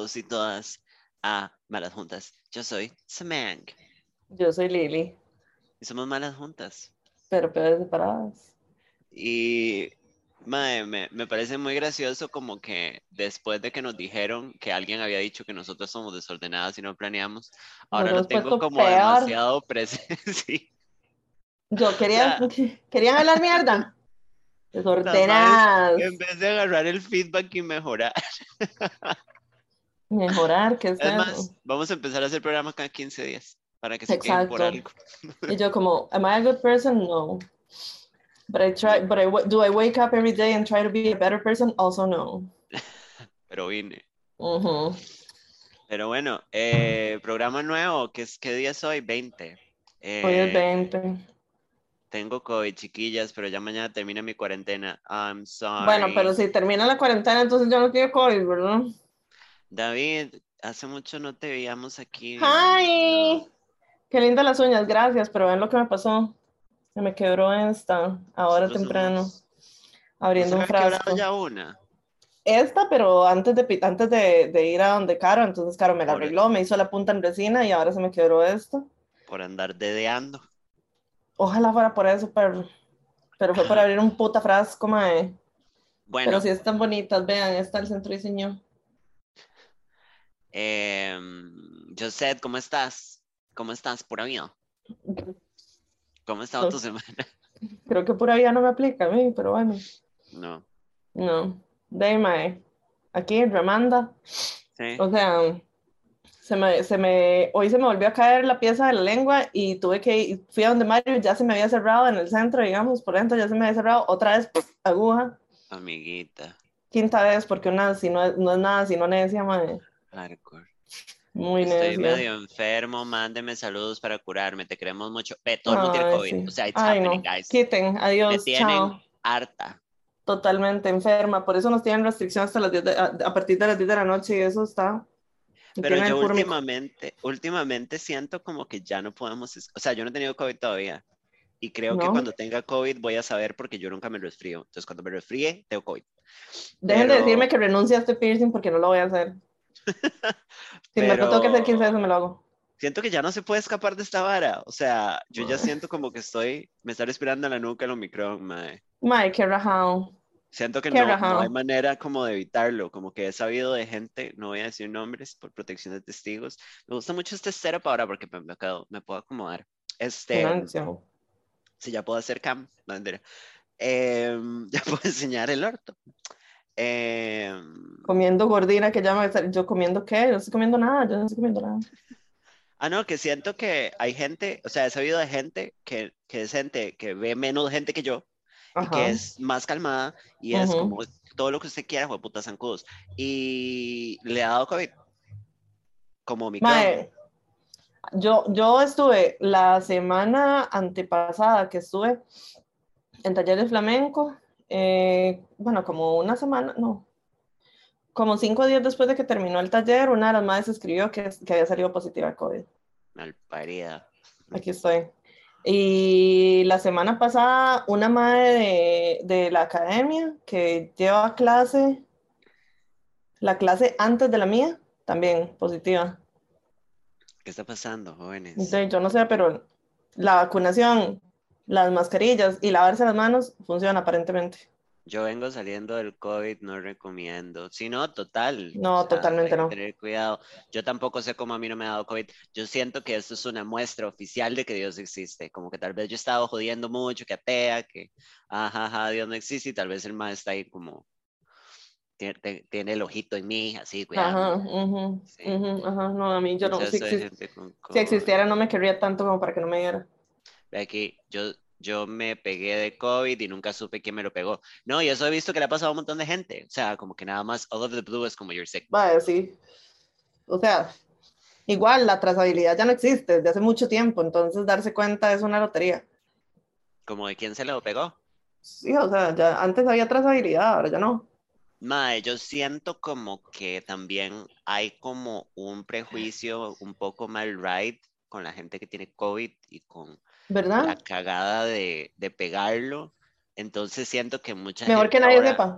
todos y todas a Malas Juntas. Yo soy Samang Yo soy Lili, y somos Malas Juntas. pero peores separadas. Y mae, me parece muy gracioso como que después de que nos dijeron que alguien había dicho que nosotros somos desordenadas y no planeamos, Nos ahora lo hemos tengo puesto como peor. demasiado presente. Sí. Yo O quería, sea, querían hablar mierda. las madres, Desordenadas. en vez de agarrar el feedback y mejorar. Mejorar, ¿qué es Es eso? más, vamos a empezar a hacer programas cada 15 días para que se quejen por Exacto. algo. Y yo como, am I a good person? No. No, Do I wake up every day and try to be a better person? Also no. pero vine. Ujú. Pero bueno, programa nuevo, ¿qué día es hoy? 20. Hoy es Eh, 20. tengo COVID, chiquillas, pero ya mañana termina mi cuarentena. I'm Bueno, pero sorry. si termina la cuarentena, entonces yo no quiero COVID, ¿verdad? David, hace mucho no te veíamos aquí, bienvenido. ¡Hi! Qué lindas las uñas, gracias, pero ven lo que me pasó. Se me quebró esta, ahora Nosotros temprano, somos... ¿No se abriendo le un había quebrado frasco. ya una? Esta, pero antes de ir a donde Caro, entonces Caro me la Por, arregló, me hizo la punta en resina y ahora se me quebró esto. por andar dedeando. Ojalá fuera por eso, pero fue por Ajá. abrir un puta frasco, mae. Pero Bueno, sí están bonitas, vean, está el centro diseño. Josette, ¿cómo estás? ¿Cómo estás, pura vida? ¿Cómo ha estado tu No, semana? creo que por ahí ya no me aplica a mí, pero bueno, No. no. De ahí, mae. Aquí, remanda. Sí. O sea, hoy se me volvió a caer la pieza de la lengua y fui a donde Mario, ya se me había cerrado en el centro, digamos, por dentro ya se me había cerrado, otra vez, ¡puf! Aguja, Amiguita. quinta vez, porque una, si no, no es nada, sino necia, mae, Hardcore. muy Estoy necia. medio enfermo, mándeme saludos para curarme, te queremos mucho. Ve, todo el mundo tiene Ay, COVID, sí. o sea, it's Ay, happening, no. guys. Quiten, Me adiós, tienen chao. harta. Totalmente enferma, por eso nos tienen restricción hasta las 10 a partir de las 10 de la noche y eso está, me Pero tiene el yo puro mico. últimamente siento como que ya no podemos, o sea, yo no he tenido COVID todavía. Y creo que ¿No? cuando tenga COVID voy a saber porque yo nunca me resfrío. Entonces, cuando me resfríe, tengo COVID. Dejen de decirme Pero, que renuncie a este piercing porque no lo voy a hacer. Si me lo tengo que hacer 15 pero veces, me lo hago. siento que ya no se puede escapar de esta vara. O sea, yo ya siento como que me está respirando en la nuca el Omicron, mae. Mae, qué rajado. Siento que Qué no hay rajado. manera como de evitarlo, como que he sabido de gente, no voy a decir nombres por protección de testigos. Me gusta mucho este setup ahora porque me puedo acomodar. Una Este, bendición. si ya puedo hacer cam, no mentira. Ya puedo enseñar el orto. Em, Comiendo gordina que ya yo comiendo qué, yo no estoy comiendo nada, yo no estoy comiendo nada. no, que siento que hay gente, o sea, he sabido de gente que es gente que ve menos gente que yo y que Ajá. es más calmada y es como Ujú. todo lo que usted quiera, puta zancudos. Y le ha dado COVID, como Omicron. Mae, yo estuve la semana antepasada que estuve en taller de flamenco, bueno, como una semana, no, como 5 días después de que terminó el taller, una de las madres escribió que había salido positiva de COVID. Malparida. Aquí estoy. Y la semana pasada, una madre de la academia que lleva la clase antes de la mía, también positiva. ¿Qué está pasando, jóvenes? Entonces, yo no sé, pero la vacunación, las mascarillas y lavarse las manos funciona aparentemente. Yo vengo saliendo del COVID, no recomiendo. Si no, total, o No, sea, hay totalmente que no. tener cuidado. Yo tampoco sé cómo a mí no me ha dado COVID. Yo siento que esto es una muestra oficial de que Dios existe. Como que tal vez yo he estado jodiendo mucho, que atea, que ajá, Dios no existe, y tal vez el más está ahí como tiene el ojito en mí, así, Ajá, cuidándome. ujú, Sí. ujú, ajá, no, a mí yo no, Dice eso de gente con si COVID. existiera no me querría tanto como para que no me diera. Ve aquí, yo me pegué de COVID y nunca supe quién me lo pegó. No, y eso he visto que le ha pasado a un montón de gente. O sea, como que nada más, all of the blue es como you're sick. Vaya, sí. O sea, igual la trazabilidad ya no existe desde hace mucho tiempo, entonces darse cuenta es una lotería. Como de quién se lo pegó. Sí, o sea, ya antes había trazabilidad, ahora ya no. Mae, yo siento como que también hay como un prejuicio un poco mal right con la gente que tiene COVID y con la ¿Verdad? cagada de pegarlo. Entonces siento que mucha Mejor que gente nadie ahora, sepa.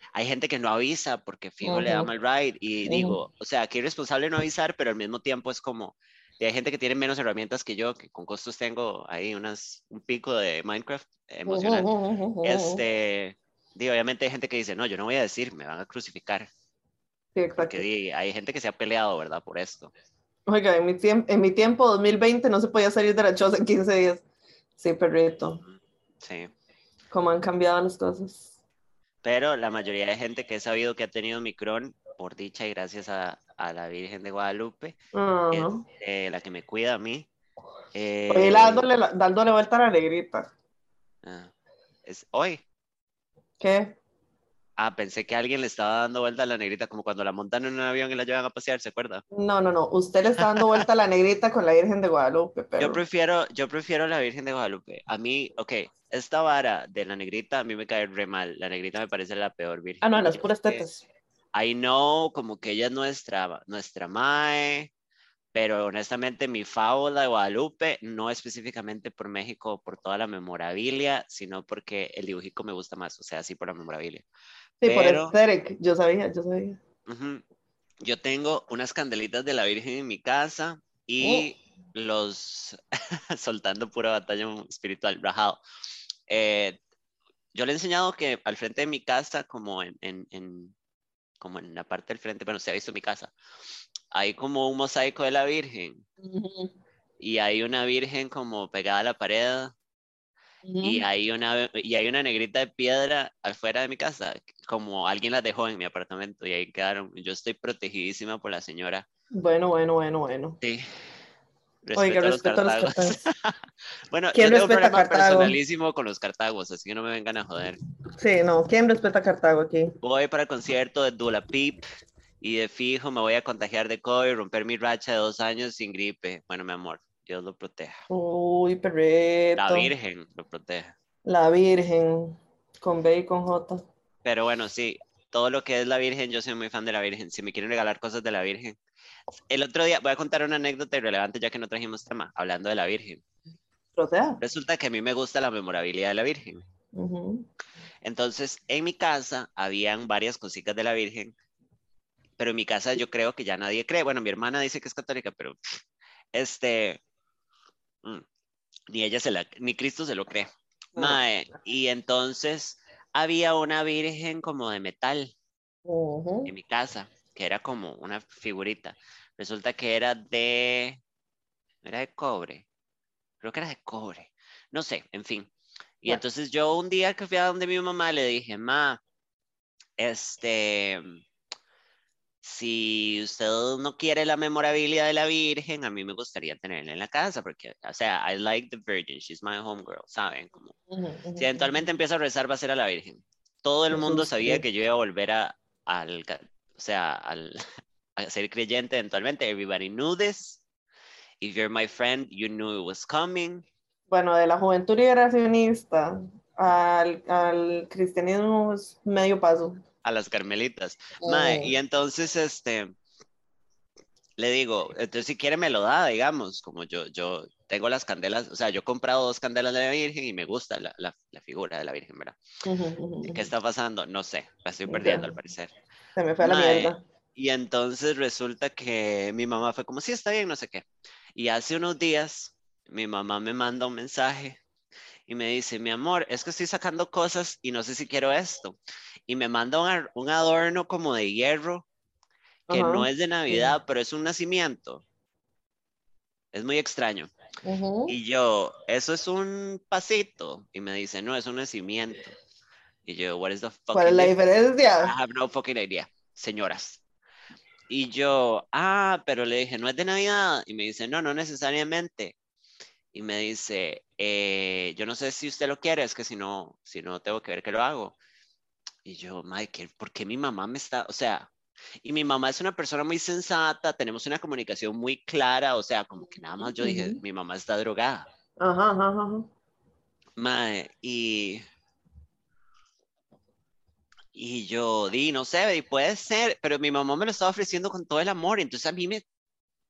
hay gente que no avisa porque fijo le da Ujú, mal ride y ujú, digo, o sea, qué irresponsable no avisar, pero al mismo tiempo es como, y hay gente que tiene menos herramientas que yo, que con costos tengo ahí un pico de Minecraft ujú, emocional. ujú, ujú. Digo, obviamente hay gente que dice, no, yo no voy a decir, me van a crucificar, Sí, porque exacto. hay gente que se ha peleado, ¿verdad? Por esto. Oiga, en mi tiempo, 2020, no se podía salir de la choza en 15 días. Sí, perrito. Ujú. Sí, Cómo han cambiado las cosas. pero la mayoría de gente que he sabido que ha tenido Micrón, por dicha y gracias a la Virgen de Guadalupe, es Ajá. la que me cuida a mí. Oye, eh, dándole vuelta a la negrita. ah, es hoy. ¿Qué? Ah, pensé que alguien le estaba dando vuelta a la negrita, como cuando la montan en un avión y la llevan a pasear, ¿se acuerda? No, no, no. Usted le está dando vuelta a la negrita con la Virgen de Guadalupe, perro. Yo prefiero la Virgen de Guadalupe. A mí, ok, esta vara de la negrita a mí me cae re mal. La negrita me parece la peor Ah, virgen. no, Y las yo sé puras que tetas. I know como que ella es nuestra mae, pero honestamente mi fábula de Guadalupe, no específicamente por México, por toda la memorabilia, sino porque el dibujico me gusta más, o sea, sí por la memorabilia. Sí, por Pero Derek. Yo sabía, yo sabía. ujú, yo tengo unas candelitas de la Virgen en mi casa Mm, y los, soltando pura batalla espiritual, rajado. Eh, yo le he enseñado que al frente de mi casa, como en la parte del frente, bueno, se ha visto mi casa, hay como un mosaico de la Virgen ujú, y hay una Virgen como pegada a la pared ujú. y hay una negrita de piedra afuera de mi casa, como alguien las dejó en mi apartamento y ahí quedaron. Yo estoy protegidísima por la señora. Bueno, bueno, bueno, bueno. Sí, Oiga, respeto a los respeto a los cartagos. cartagos. Bueno, ¿Quién yo tengo un respeta a problema Cartago? personalísimo con los cartagos, así que no me vengan a joder. Sí, no. ¿Quién respeta a Cartago aquí? Voy para el concierto de Dula Peep y de fijo me voy a contagiar de COVID y romper mi racha de 2 años sin gripe. Bueno, mi amor, Dios lo proteja. Uy, La perrito. Virgen lo proteja. La Virgen. Con B y con J. Pero bueno, sí, todo lo que es la Virgen, yo soy muy fan de la Virgen. Si me quieren regalar cosas de la Virgen. El otro día voy a contar una anécdota irrelevante ya que no trajimos tema, hablando de la Virgen. Protea. Resulta que a mí me gusta la memorabilidad de la Virgen. Ujú. Entonces, en mi casa habían varias cositas de la Virgen, pero en mi casa yo creo que ya nadie cree. Bueno, mi hermana dice que es católica, pero este, mm, ni ella ni Cristo se lo cree. No. Mae, y entonces había una Virgen como de metal en Ujú. mi casa, que era como una figurita. Resulta que era de cobre, creo que era de cobre, no sé, en fin. Y Bueno. entonces yo un día que fui a donde mi mamá le dije, ma, este, si usted no quiere la memorabilia de la Virgen, a mí me gustaría tenerla en la casa, porque, o sea, I like the Virgin, she's my homegirl, ¿saben? Como, Ujú, si ujú, eventualmente ujú. empiezo a rezar, va a ser a la Virgen. Todo el mundo Jesús sabía que yo Cristo. iba a volver o sea, a ser creyente eventualmente. Everybody knew this. If you're my friend, you knew it was coming. Bueno, de la juventud liberacionista al cristianismo es medio paso. A las carmelitas. Mae, y Ujú, entonces, le digo, entonces si quiere me lo da, digamos, como yo tengo las candelas, o sea, yo he comprado 2 candelas de la Virgen y me gusta la figura de la Virgen, ¿verdad? ujú, ujú, ¿Qué ujú. está pasando? No sé, la estoy perdiendo Ya, al parecer. se me fue a la Mae, mierda. y entonces resulta que mi mamá fue como, sí, está bien, no sé qué. Y hace unos días, mi mamá me manda un mensaje y me dice, mi amor, es que estoy sacando cosas y no sé si quiero esto. Y me manda un adorno como de hierro que no Ajá. es de Mm. Navidad, pero es un nacimiento. Es muy extraño. Ujú. Y yo, eso es un pasito. Y me dice, no, es un nacimiento. Y yo, what is the ¿Cuál es fucking la difference? I diferencia? have no fucking idea, señoras. Y yo, pero le dije, no es de Navidad. Y me dice, no, no necesariamente. Y me dice, yo no sé si usted lo quiere, es que si no tengo que ver que lo hago. Y yo, Michael, ¿por qué mi mamá me está, o sea, y mi mamá es una persona muy sensata, tenemos una comunicación muy clara, o sea, como que nada más yo dije, Ujú. mi mamá está drogada. Ajá, ajá, ajá. Mae, y yo di, no sé, y puede ser, pero mi mamá me lo estaba ofreciendo con todo el amor, entonces a mí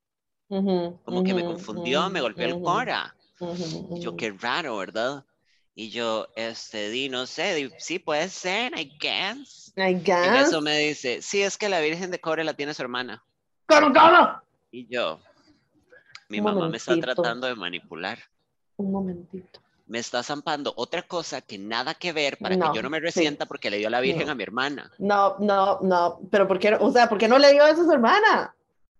Ujú, como que ujú, me confundió, me ujú, golpeó el ujú, cora. ujú, Y yo, ujú. qué raro, ¿verdad? Y yo, no sé, sí puede ser, I guess. I Y en eso guess. me dice, sí, es que la Virgen de Cobre la tiene su hermana. ¡Cómo! Y yo, mi Un mamá me está momentito, tratando de manipular. un momentito. Me está zampando otra cosa que nada que ver para que yo no No, me sí, resienta porque le dio la Virgen a no, mi hermana. no, no, no, pero ¿por qué? O sea, ¿por qué no le dio eso a su hermana?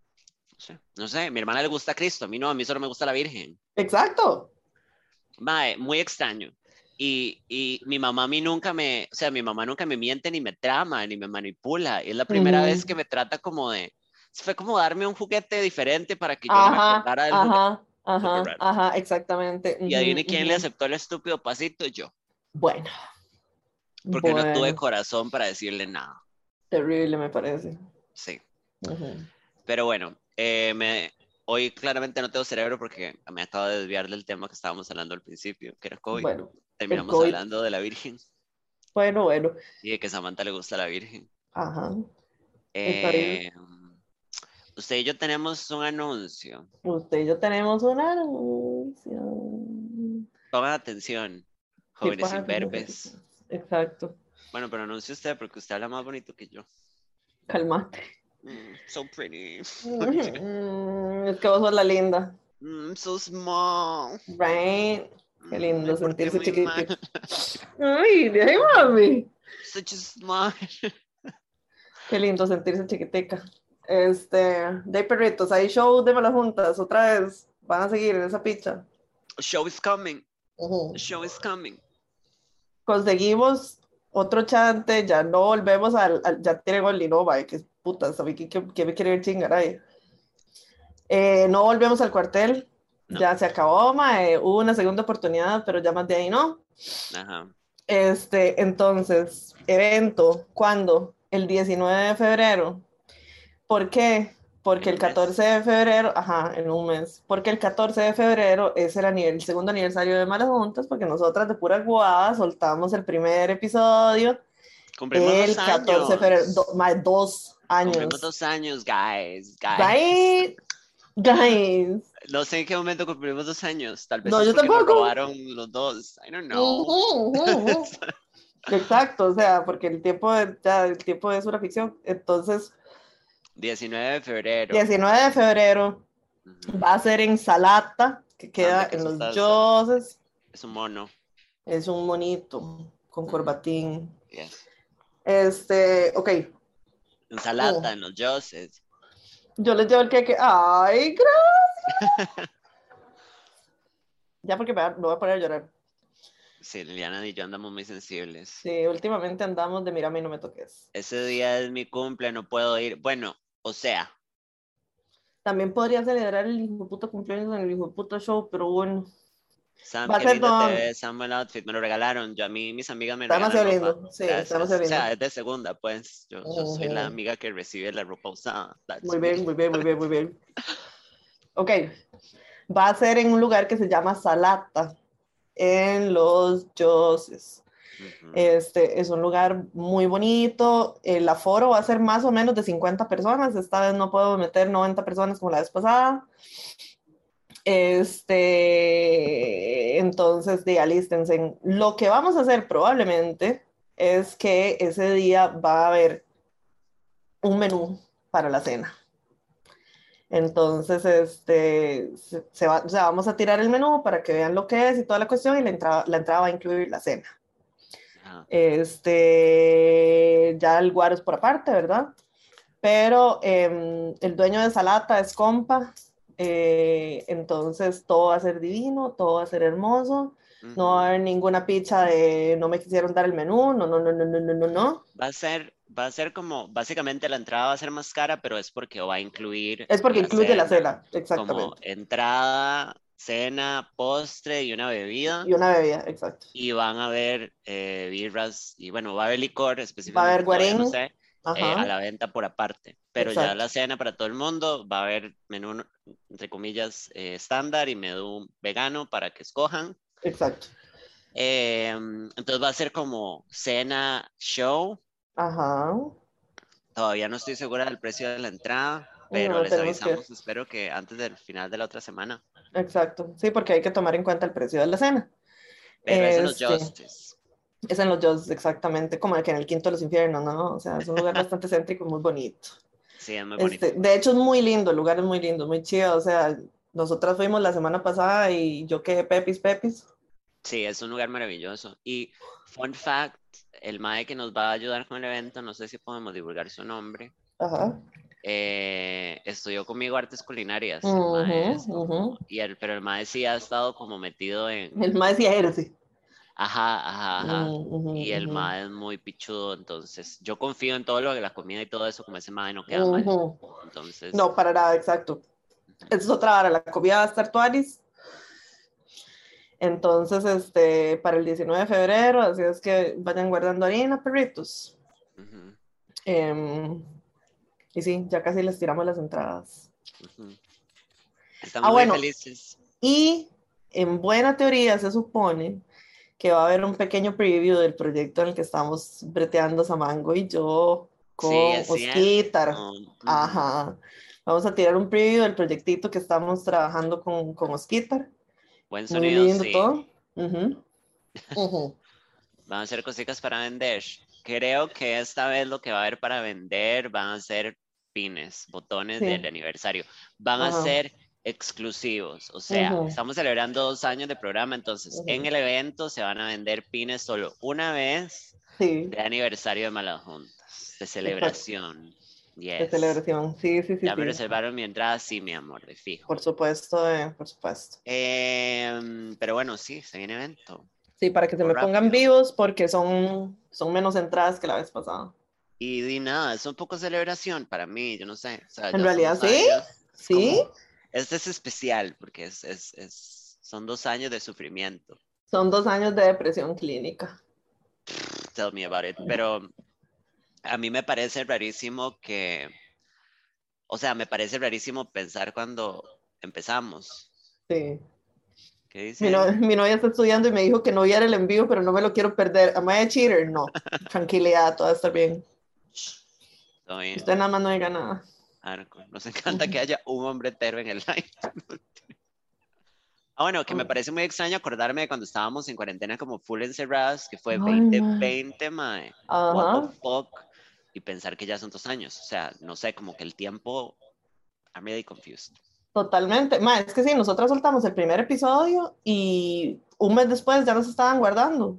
No sé, a mi hermana le gusta Cristo, a mí no, a mí solo me gusta la Virgen. Exacto. Mae, muy extraño. Y mi mamá a mí nunca me, o sea, mi mamá nunca me miente ni me trama ni me manipula. Es la primera vez que Ujú. me trata como de, fue como darme un juguete diferente para que yo no me Ajá, acordara del juguete. ajá, Súper ajá, raro. ajá, exactamente. Y Ujú, adivine quién le ujú. aceptó el estúpido pasito, yo. Bueno, Porque no tuve bueno, corazón para decirle nada. terrible me parece. Sí. Ujú. Pero bueno, hoy claramente no tengo cerebro porque me acabo de desviar del tema que estábamos hablando al principio, que era COVID. Bueno, el Terminamos COVID. hablando de la Virgen Bueno, bueno, y de que Samantha le gusta la Virgen. ajá, está bien. Eh, Usted y yo tenemos un anuncio. Usted y yo tenemos una anuncio. Pongan atención, Sí, jóvenes para imberbes. exacto. Bueno, pero anuncie usted porque usted habla más bonito que yo. Calmate. So pretty. Es que vos sos la linda. So small. Right. Qué Me lindo porté sentirse muy mal. chiquitito. Ay, de ahí, mami. Such a small. Qué lindo sentirse chiquitica. De ahí, perritos, hay show de malas juntas, otra vez. Van a seguir en esa picha. A show is coming. A Ujú. show is coming. Conseguimos otro chante, ya no volvemos ya tiene gol y no, vaya, que puta, ¿sabes qué me quiere ver chingar ahí? No volvemos al cuartel, No. ya se acabó, mae, hubo una segunda oportunidad, pero ya más de ahí no. Ajá. Entonces, evento, ¿cuándo? El 19 de febrero. ¿Por qué? Porque En el un mes. 14 de febrero, ajá, en un mes, porque el 14 de febrero es el segundo aniversario de Malas Juntas, porque nosotras de pura guada soltamos el primer episodio Cumplimos dos el 14 de febrero, años. más 2 años. Cumplimos 2 años, guys. Guys. Right, guys. No sé en qué momento cumplimos 2 años. Tal vez No, es yo porque nos tampoco. robaron los dos. I don't know. Ujú, ujú, ujú. Exacto, o sea, porque el tiempo es una ficción. Entonces, 19 de febrero. 19 de febrero Ujú. va a ser en Salata, que No, queda hombre, que en eso los está, Yoses. es un mono. Es un monito con Ujú. corbatín. Yes. Ok. Ensalada Mm. en los Joses. Yo les llevo el queque. Ay, gracias. Ya porque me voy a poner a llorar. Sí, Liliana y yo andamos muy sensibles. Sí, últimamente andamos de mírame y no me toques. Ese día es mi cumple, no puedo ir. Bueno, o sea, También podría celebrar el hijo de puta cumpleaños en el hijo de puta show, pero bueno. Sam, Va a qué ser linda te no, ves, Samuel Outfit, me lo regalaron. Yo a mí, mis amigas me está regalan demasiado ropa. lindo. Sí, está Gracias. demasiado O sea, lindo. es de segunda, pues. Yo soy la Ujú. amiga que recibe la ropa usada. That's Muy me. bien, muy bien, muy bien, muy bien. Ok, va a ser en un lugar que se llama Salata, en Los Yoses. Ujú. Es un lugar muy bonito. El aforo va a ser más o menos de 50 personas. Esta vez no puedo meter 90 personas como la vez pasada. Entonces, alístense. Lo que vamos a hacer probablemente es que ese día va a haber un menú para la cena. Entonces, o sea, vamos a tirar el menú para que vean lo que es y toda la cuestión y la entrada va a incluir la cena. Ajá. Ya el guaro es por aparte, ¿verdad? Pero el dueño de Salata es compa, entonces todo va a ser divino, todo va a ser hermoso, no va a Ujú. haber ninguna picha de no me quisieron dar el menú, no, no, no, no, no, no, no, no. Va a ser como, básicamente la entrada va a ser más cara, pero es porque va a incluir Es porque la incluye la cena, cena, como exactamente, entrada, cena, postre y una bebida. y una bebida, exacto. Y van a haber birras y bueno, va a haber licor Va a específicamente, haber todavía no guarín, sé, a ajá, la venta por aparte. Pero ya exacto, la cena para todo el mundo, va a haber menú, entre comillas, estándar y menú vegano para que escojan. exacto, Entonces va a ser como cena show. ajá, Todavía no estoy segura del precio de la entrada, pero no les tenemos que ver, avisamos, espero que antes del final de la otra semana. exacto, sí, porque hay que tomar en cuenta el precio de la cena. Pero es en los Este, Justice. es en los Justs, exactamente, como que en el Quinto de los Infiernos, ¿no? O sea, es un lugar bastante céntrico y muy bonito. Sí, es muy bonito. De hecho, es muy lindo, el lugar es muy lindo, muy chido. O sea, nosotras fuimos la semana pasada y yo quedé pepis, pepis. Sí, es un lugar maravilloso. Y fun fact, el mae que nos va a ayudar con el evento, no sé si podemos divulgar su nombre, Ajá. estudió conmigo artes culinarias. El mae Ujú, es como, ujú. pero el mae sí ha estado como metido en, El más decía sí. ajá, ajá, ajá. Ujú, Y el ujú, mae es muy pichudo, entonces yo confío en todo lo de la comida y todo eso, como ese mae no queda mal. ujú. Entonces, No, para nada, exacto. ujú. Esa es otra hora, la comida va a estar tuanis. Entonces, para el 19 de febrero, así es que vayan guardando harina, perritos. Ujú, Em, y sí, ya casi les tiramos las entradas. ujú. Ah, Estamos muy bueno, felices. y en buena teoría se supone que va a haber un pequeño preview del proyecto en el que estamos breteando Samango y yo Sí, con es cierto. Osquitar. Ujú. Ajá. Vamos a tirar un preview del proyectito que estamos trabajando con Osquitar. Buen Muy sonido, lindo sí. todo. Ujú, ujú. Van a ser cositas para vender. Creo que esta vez lo que va a haber para vender van a ser pines, botones del Sí, aniversario. Van a ajá. ser exclusivos. O sea, Ujú, estamos celebrando 2 años de programa, entonces en ujú. el evento se van a vender pines solo una vez Sí, de aniversario de Malas Juntas, de exacto. celebración. De Yes. celebración. Sí, sí, sí, Ya me sí. reservaron mi entrada, sí, mi amor, de fijo. Por supuesto, por supuesto. Pero bueno, sí, se viene evento. Sí, para que se Muy me pongan rápido. vivos porque son menos entradas que la vez pasada. Y di nada, es un poco celebración para mí, yo no sé, o sea, En ya son realidad, dos sí, años, es sí. como, este es especial porque son 2 años de sufrimiento. Son 2 años de depresión clínica. Tell me about it. Pero a mí me parece rarísimo o sea, me parece rarísimo pensar cuando empezamos. Sí. ¿Qué dice ahí? Mi novia está estudiando y me dijo que no viera el envío, pero no me lo quiero perder. ¿Am I a cheater? No. Tranquilidad, todo está bien. Shh, todo bien. Usted nada más no diga nada. Arco. Nos encanta que haya un hombre hetero en el live. Ah, bueno, que me parece muy extraño acordarme de cuando estábamos en cuarentena como full encerradas, que fue Ay, ma. 2020, mae. What the Ajá, fuck. Y pensar que ya son 2 años. O sea, no sé, como que el tiempo. I'm really confused. totalmente. Ma, es que sí, nosotras soltamos el primer episodio y un mes después ya nos estaban guardando.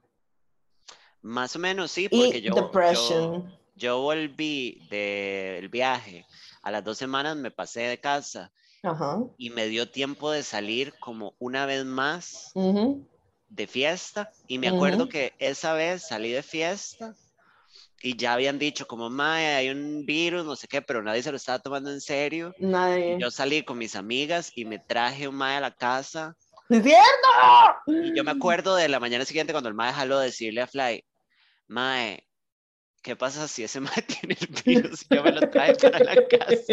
Más o menos sí, porque Y Depression. yo volví del viaje. A las 2 semanas me pasé de casa Ajá. y me dio tiempo de salir como una vez más Ujú, de fiesta. Y me acuerdo ujú. que esa vez salí de fiesta y ya habían dicho como, mae, hay un virus, no sé qué, pero nadie se lo estaba tomando en serio. Y Nadie. yo salí con mis amigas y me traje un mae a la casa. ¡Sí es cierto! Y yo me acuerdo de la mañana siguiente cuando el mae jaló decirle a Fly, mae, ¿qué pasa si ese mae tiene el virus y yo me lo traje para la casa?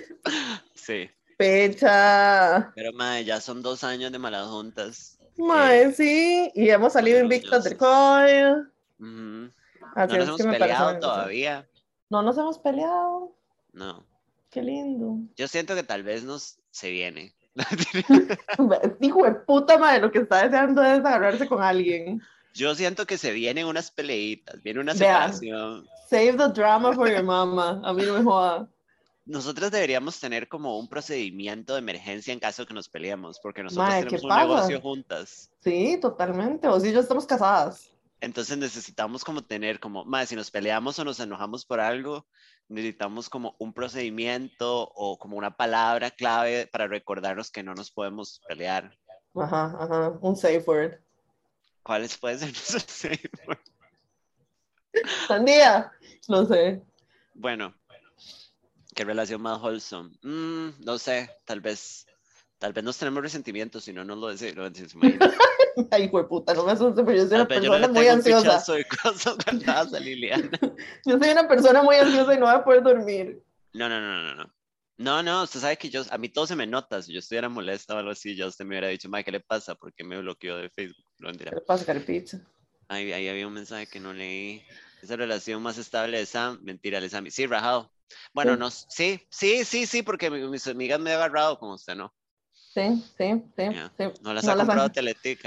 Sí, Fecha. pero mae, ya son 2 años de malas juntas. Mae, sí. Y hemos Estamos salido invictas del orgullosos. COVID. Ujú. Así No nos es que hemos me parece una peleado bendición. todavía. No nos hemos peleado. No. Qué lindo. Yo siento que tal vez nos se viene. Hijo de puta madre, lo que está deseando es agarrarse con alguien. Yo siento que se vienen unas peleitas, viene una Vea, separación. save the drama for your mama. A mí no me joda. Nosotros deberíamos tener como un procedimiento de emergencia en caso de que nos peleemos, porque nosotros Madre, ¿qué tenemos un negocio pasa? juntas. Sí, totalmente. O si yo estamos casadas. Entonces necesitamos como tener como, más si nos peleamos o nos enojamos por algo, necesitamos como un procedimiento o como una palabra clave para recordarnos que no nos podemos pelear. Ajá, ajá. Un safe word. ¿Cuáles pueden ser nuestros safe words? Sandía. No sé. Bueno, ¿qué relación más wholesome? No sé, tal vez nos tenemos resentimientos si no nos lo decimos, imagínate. Ay, hijo de puta, no me asuste, pero yo soy Tal una vez yo no persona le muy tengo un ansiosa. pichazo de cosas guardadas a Liliana. Yo soy una persona muy ansiosa y no voy a poder dormir. No, no, no, no, no. No, no, usted sabe que a mí todo se me nota. Si yo estuviera molesta o algo así, ya usted me hubiera dicho, Mike, ¿qué le pasa? ¿Por qué me bloqueó de Facebook? No, mentira. ¿Qué le pasa, carpizza? Ahí había un mensaje que no leí. Esa relación más estable de Sam, mentira, de Sammy. Sí, rajado. Bueno, Sí, no, sí, sí, sí, sí, porque mis amigas me han agarrado con usted, ¿no? sí, sí, sí, Ya. sí. No las No ha las comprado han. Teletica.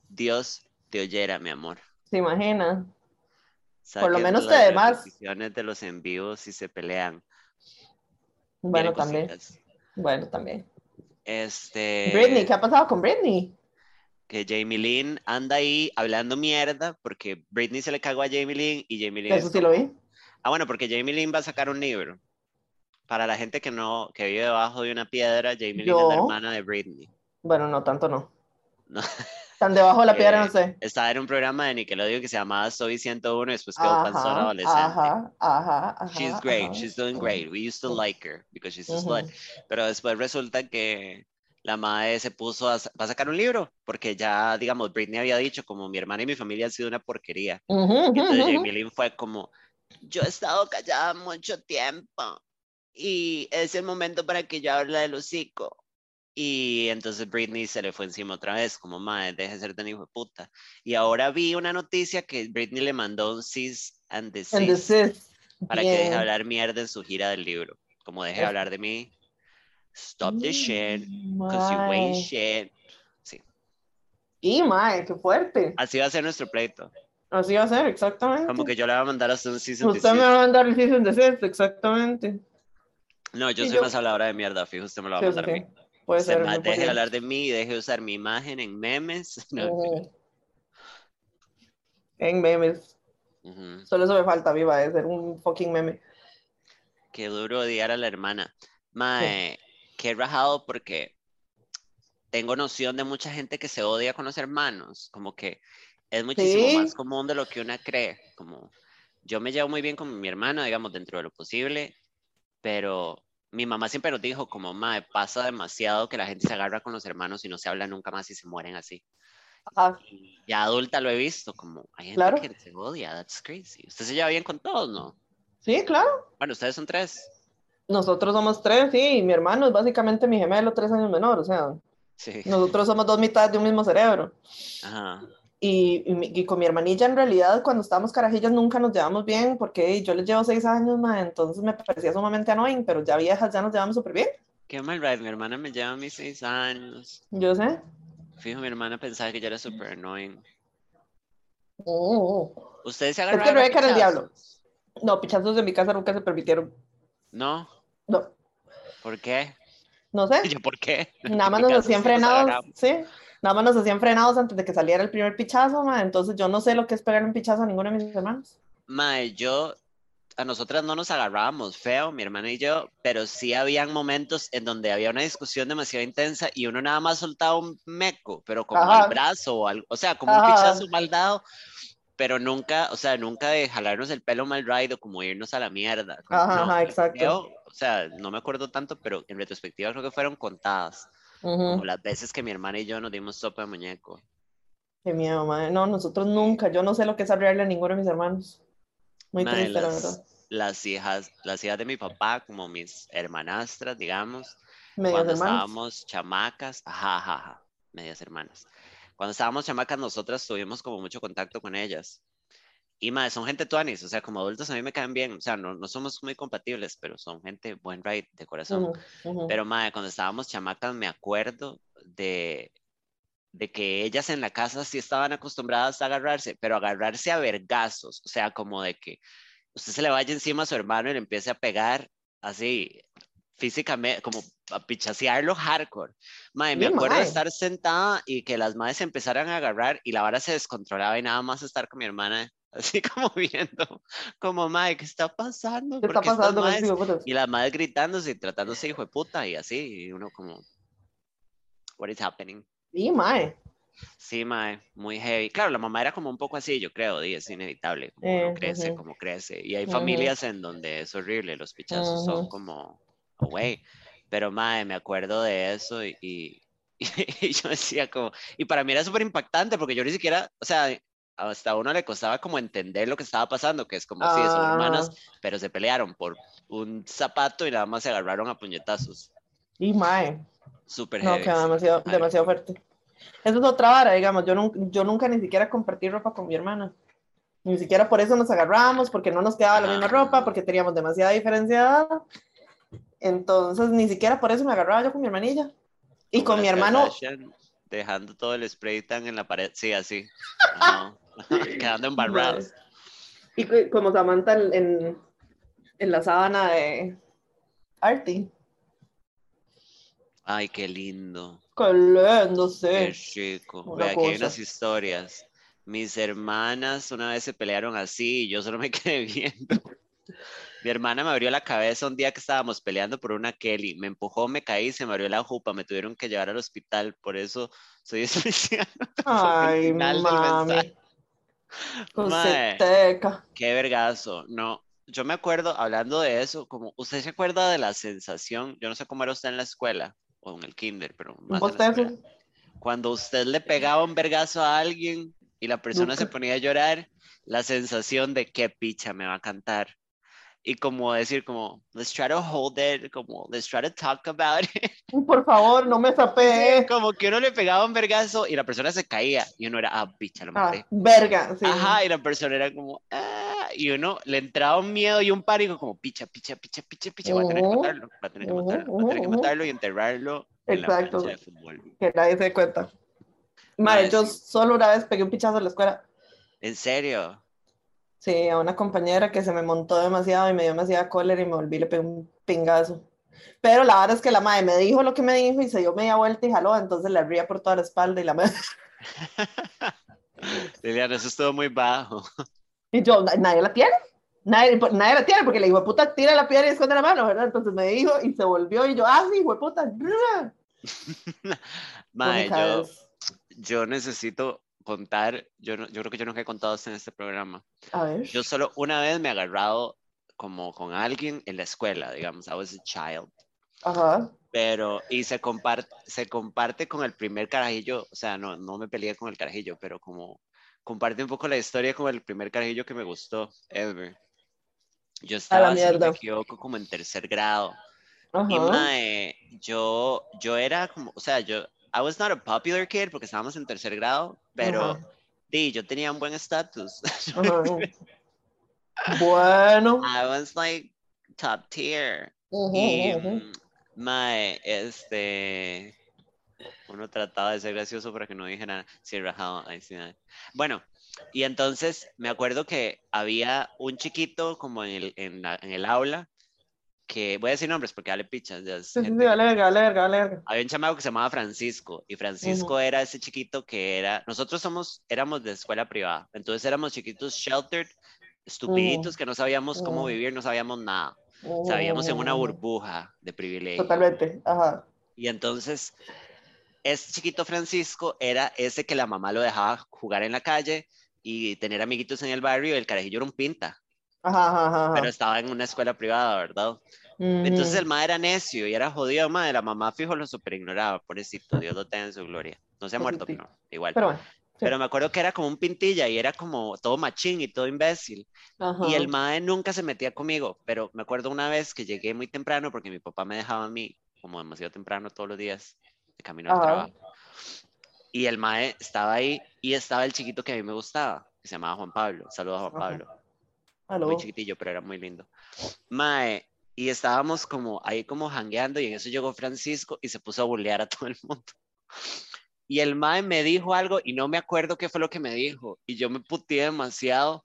Dios te oyera, mi amor. ¿Se imagina? Por lo Saquen menos te las demás. repeticiones de los en vivos y se pelean. Vienen Bueno, también. cositas. Bueno, también. Britney, Este, ¿qué ha pasado con Britney? que Jamie Lynn anda ahí hablando mierda porque Britney se le cagó a Jamie Lynn y Jamie Lynn Eso es sí lo vi. como, ah, bueno, porque Jamie Lynn va a sacar un libro. Para la gente que no, que vive debajo de una piedra, Jamie Lynn es la Yo, hermana de Britney. bueno, no, tanto no. ¿No? Tan debajo de la piedra, no sé. Estaba en un programa de Nickelodeon que se llamaba Soy 101 y después quedó panzona Ajá, adolescente. ajá, ajá, She's ajá, great, ajá. she's doing great. We used to like her because she's a slut. Ujú, Pero después resulta que la madre se puso va a sacar un libro porque ya, digamos, Britney había dicho como mi hermana y mi familia han sido una porquería. ujú, Y ujú, entonces ujú. Jamie Lynn fue como, yo he estado callada mucho tiempo y es el momento para que yo hable del hocico. Y entonces Britney se le fue encima otra vez, como madre, deje de ser tan hijo de puta. Y ahora vi una noticia que Britney le mandó un cease and And this desist is para que deje de bien. hablar mierda en su gira del libro. Como deje de hablar de mí, stop the shit, cause you ain't Mae. shit. Sí, Y mae, qué fuerte. así va a ser nuestro pleito. Así va a ser, Como exactamente. que yo le voy a mandar hasta un cease and Usted me va desist. a mandar el cease and desist, exactamente. No, yo Y soy yo, más habladora de mierda, fijo, usted me lo va a sí, eso mandar a mí. sí, puede Usted ser más muy deje de posible. hablar de mí y deje de usar mi imagen en memes. No, mentira. Ujú. En memes. Ujú. Solo eso me falta, viva, de ser un fucking meme. Qué duro odiar a la hermana. Sí. Mae, qué rajado porque tengo noción de mucha gente que se odia con los hermanos. Como que es muchísimo más Sí, común de lo que una cree. Como yo me llevo muy bien con mi hermano, digamos, dentro de lo posible, pero mi mamá siempre nos dijo como, mae, pasa demasiado que la gente se agarra con los hermanos y no se habla nunca más y se mueren así. ajá, Y ya adulta lo he visto, como hay gente claro. que se odia, that's crazy. Usted se lleva bien con todos, ¿no? Sí, claro. Bueno, ustedes son tres. Nosotros somos tres, sí, y mi hermano es básicamente mi gemelo, 3 años menor, o sea, Sí. nosotros somos dos mitades de un mismo cerebro. Ajá. Y con mi hermanilla, en realidad, cuando estábamos carajillas, nunca nos llevamos bien, porque yo les llevo 6 años, ma, entonces me parecía sumamente annoying, pero ya viejas ya nos llevamos súper bien. Qué mal, right? Mi hermana me lleva a mis 6 años. Yo sé. Fijo, mi hermana pensaba que yo era super annoying. Mm. ¿Ustedes se Es que agarraron a Rebeca era el diablo. pichazos? No, pichazos en mi casa nunca se permitieron. No. No, ¿Por qué? no sé. ¿Y yo por qué? Nada En más mi nos casa hacían sí nos frenados, agarramos. ¿sí? Nada más nos hacían frenados antes de que saliera el primer pichazo, ma. Entonces yo no sé lo que es pegar un pichazo a ninguno de mis hermanos. Mae, a nosotras no nos agarrábamos feo, mi hermana y yo, pero sí habían momentos en donde había una discusión demasiado intensa y uno nada más soltaba un meco, pero como al Ajá, brazo o algo, o sea, como un pichazo ajá, mal dado, pero nunca, o sea, nunca de jalarnos el pelo mal ride o como irnos a la mierda, como ajá, no, ajá, exacto. creo, o sea, no me acuerdo tanto, pero en retrospectiva creo que fueron contadas, como Ujú. las veces que mi hermana y yo nos dimos sopa de muñeco. Qué miedo, madre. No, nosotros Sí. nunca. Yo no sé lo que es hablarle a ninguno de mis hermanos. Muy Mae, triste, la verdad. las hijas de mi papá, como mis hermanastras, digamos, Medias cuando hermanas. estábamos chamacas, ajá, ajá, ajá, medias hermanas. Cuando estábamos chamacas, nosotras tuvimos como mucho contacto con ellas. Y mae, son gente tuanis, o sea, como adultos a mí me caen bien, o sea, no somos muy compatibles, pero son gente buen ride de corazón. Ujú, ujú. Pero mae, cuando estábamos chamacas me acuerdo de que ellas en la casa sí estaban acostumbradas a agarrarse, pero agarrarse a vergazos, o sea, como de que usted se le vaya encima a su hermano y le empiece a pegar así físicamente, como a pichasearlo hardcore. Mae, me Y acuerdo de mae, estar sentada y que las madres se empezaran a agarrar y la vara se descontrolaba y nada más estar con mi hermana, así como viendo, como, mae, ¿qué está pasando? ¿qué está Porque estas pasando con estos madres, hijueputas? y las madres gritándose y tratándose de hijo de puta y así, y uno como, what is happening? Y mae. Sí, mae, muy heavy. Claro, la mamá era como un poco así, yo creo, y es inevitable, como uno crece, Ujú, como crece. Y hay ujú, familias en donde es horrible, los pichazos son ujú. como, away. Pero, mae, me acuerdo de eso y yo decía como, y para mí era súper impactante porque yo ni siquiera, o sea, hasta a uno le costaba como entender lo que estaba pasando, que es como, sí, son hermanas, Ajá. pero se pelearon por un zapato y nada más se agarraron a puñetazos. Y mae. Súper No, heavy, queda sí, demasiado, madre. demasiado fuerte. Eso es otra vara, digamos. Yo nunca ni siquiera compartí ropa con mi hermana. Ni siquiera por eso nos agarramos, porque no nos quedaba la Ajá, misma ajá, ropa, ajá. porque teníamos demasiada diferencia de edad. Entonces, ni siquiera por eso me agarraba yo con mi hermanilla. Y Como con mi las hermano, Kardashian. dejando todo el spray tan en la pared, sí, así, ajá. Quedando embarrados. Y como Samantha en la sábana de Artie. Ay, qué lindo, Qué lindo, qué sí. chico. Una Vea, aquí hay cosa. unas historias. Mis hermanas una vez se pelearon así y yo solo me quedé viendo. Mi hermana me abrió la cabeza un día que estábamos peleando por una Kelly. Me empujó, me caí, se me abrió la jupa. Me tuvieron que llevar al hospital. Por eso soy especial. Hasta el Ay, final del mensaje. mami. Mae, Coseteca. qué vergazo. No, yo me acuerdo, hablando de eso, como usted se acuerda de la sensación, yo no sé cómo era usted en la escuela o en el kinder, pero Un más en la bostezo. escuela. Cuando usted le pegaba un vergazo a alguien y la persona se Nunca. ponía a llorar, la sensación de qué picha me va a cantar. Y como decir, como, let's try to hold it, como, let's try to talk about it. Por favor, no me Sí, sapee. como que uno le pegaba un vergazo y la persona se caía y uno era, ah, picha, lo Ah, maté. verga, sí. Ajá, y la persona era como, ah, y uno le entraba un miedo y un pánico como, picha, picha, picha, picha, picha, voy a tener que Ujú, matarlo, va a tener que ujú, matarlo, va a ujú, tener que ujú. matarlo y enterrarlo en la cancha de Exacto. fútbol. Que nadie se dé cuenta. Madre, Mae, yo sí, solo una vez pegué un pichazo en la escuela. en serio. Sí, a una compañera que se me montó demasiado y me dio demasiada cólera y me volví y le pegué un pingazo. Pero la verdad es que la madre me dijo lo que me dijo y se dio media vuelta y jaló, entonces le ría por toda la espalda y la madre... Liliana, eso estuvo muy bajo. Y yo, nadie la tiene. Nadie la tiene porque le dijo, puta, tira la piedra y esconde la mano, ¿verdad? Entonces me dijo y se volvió y yo, ah, sí, hijo de puta. Mae, Única vez. yo necesito contar, yo creo que yo nunca he contado esto en este programa. A ver. Yo solo una vez me he agarrado como con alguien en la escuela, digamos, I was a child. Ajá. Pero, y se comparte con el primer carajillo, o sea, no me peleé con el carajillo, pero como comparte un poco la historia con el primer carajillo que me gustó, ever. Yo A la estaba, si no me mierda. equivoco, como en tercer grado. Y Ajá. mae, yo era como, o sea, I was not a popular kid porque estábamos en tercer grado, pero Ajá. di, yo tenía un buen estatus. Ajá. Bueno. I was like top tier. Ujú, Y ujú. mae, uno trataba de ser gracioso para que no dijera, sí, rajado, ahí sí, ay". Bueno, y entonces me acuerdo que había un chiquito como en el aula, que voy a decir nombres porque dale pichas, ya es Sí, sí, sí, gente que vale verga, conoce. vale verga, vale verga. Había un chamaco que se llamaba Francisco y Ujú, Francisco era ese chiquito que era, nosotros éramos de escuela privada, entonces éramos chiquitos sheltered, ujú, estupiditos que no sabíamos cómo ujú, vivir, no sabíamos nada, ujú, sabíamos en una ujú, ujú. burbuja de privilegio. Totalmente. Ajá. Y entonces, ese chiquito Francisco era ese que la mamá lo dejaba jugar en la calle y tener amiguitos en el barrio, y el carajillo era un pinta, Ajá, ajá, ajá, pero ajá. estaba en una escuela privada, ¿verdad? Entonces Ujú. el ma era necio y era jodido, ma, la mamá fijo lo super ignoraba, pobrecito, Dios lo tenga en su gloria. No se ha muerto, Poquitito. pero igual. Pero bueno, sí. Pero me acuerdo que era como un pintilla y era como todo machín y todo imbécil. Y el Ajá. mae nunca se metía conmigo, pero me acuerdo una vez que llegué muy temprano porque mi papá me dejaba a mí como demasiado temprano todos los días de camino al Ajá. trabajo. Y el mae estaba ahí y estaba el chiquito que a mí me gustaba, que se llamaba Juan Pablo. Saludos a Juan Ajá. Pablo. Muy Aló. chiquitillo, pero era muy lindo. Mae, y estábamos como ahí como jangueando y en eso llegó Francisco y se puso a bullear a todo el mundo. Y el mae me dijo algo y no me acuerdo qué fue lo que me dijo y yo me puteé demasiado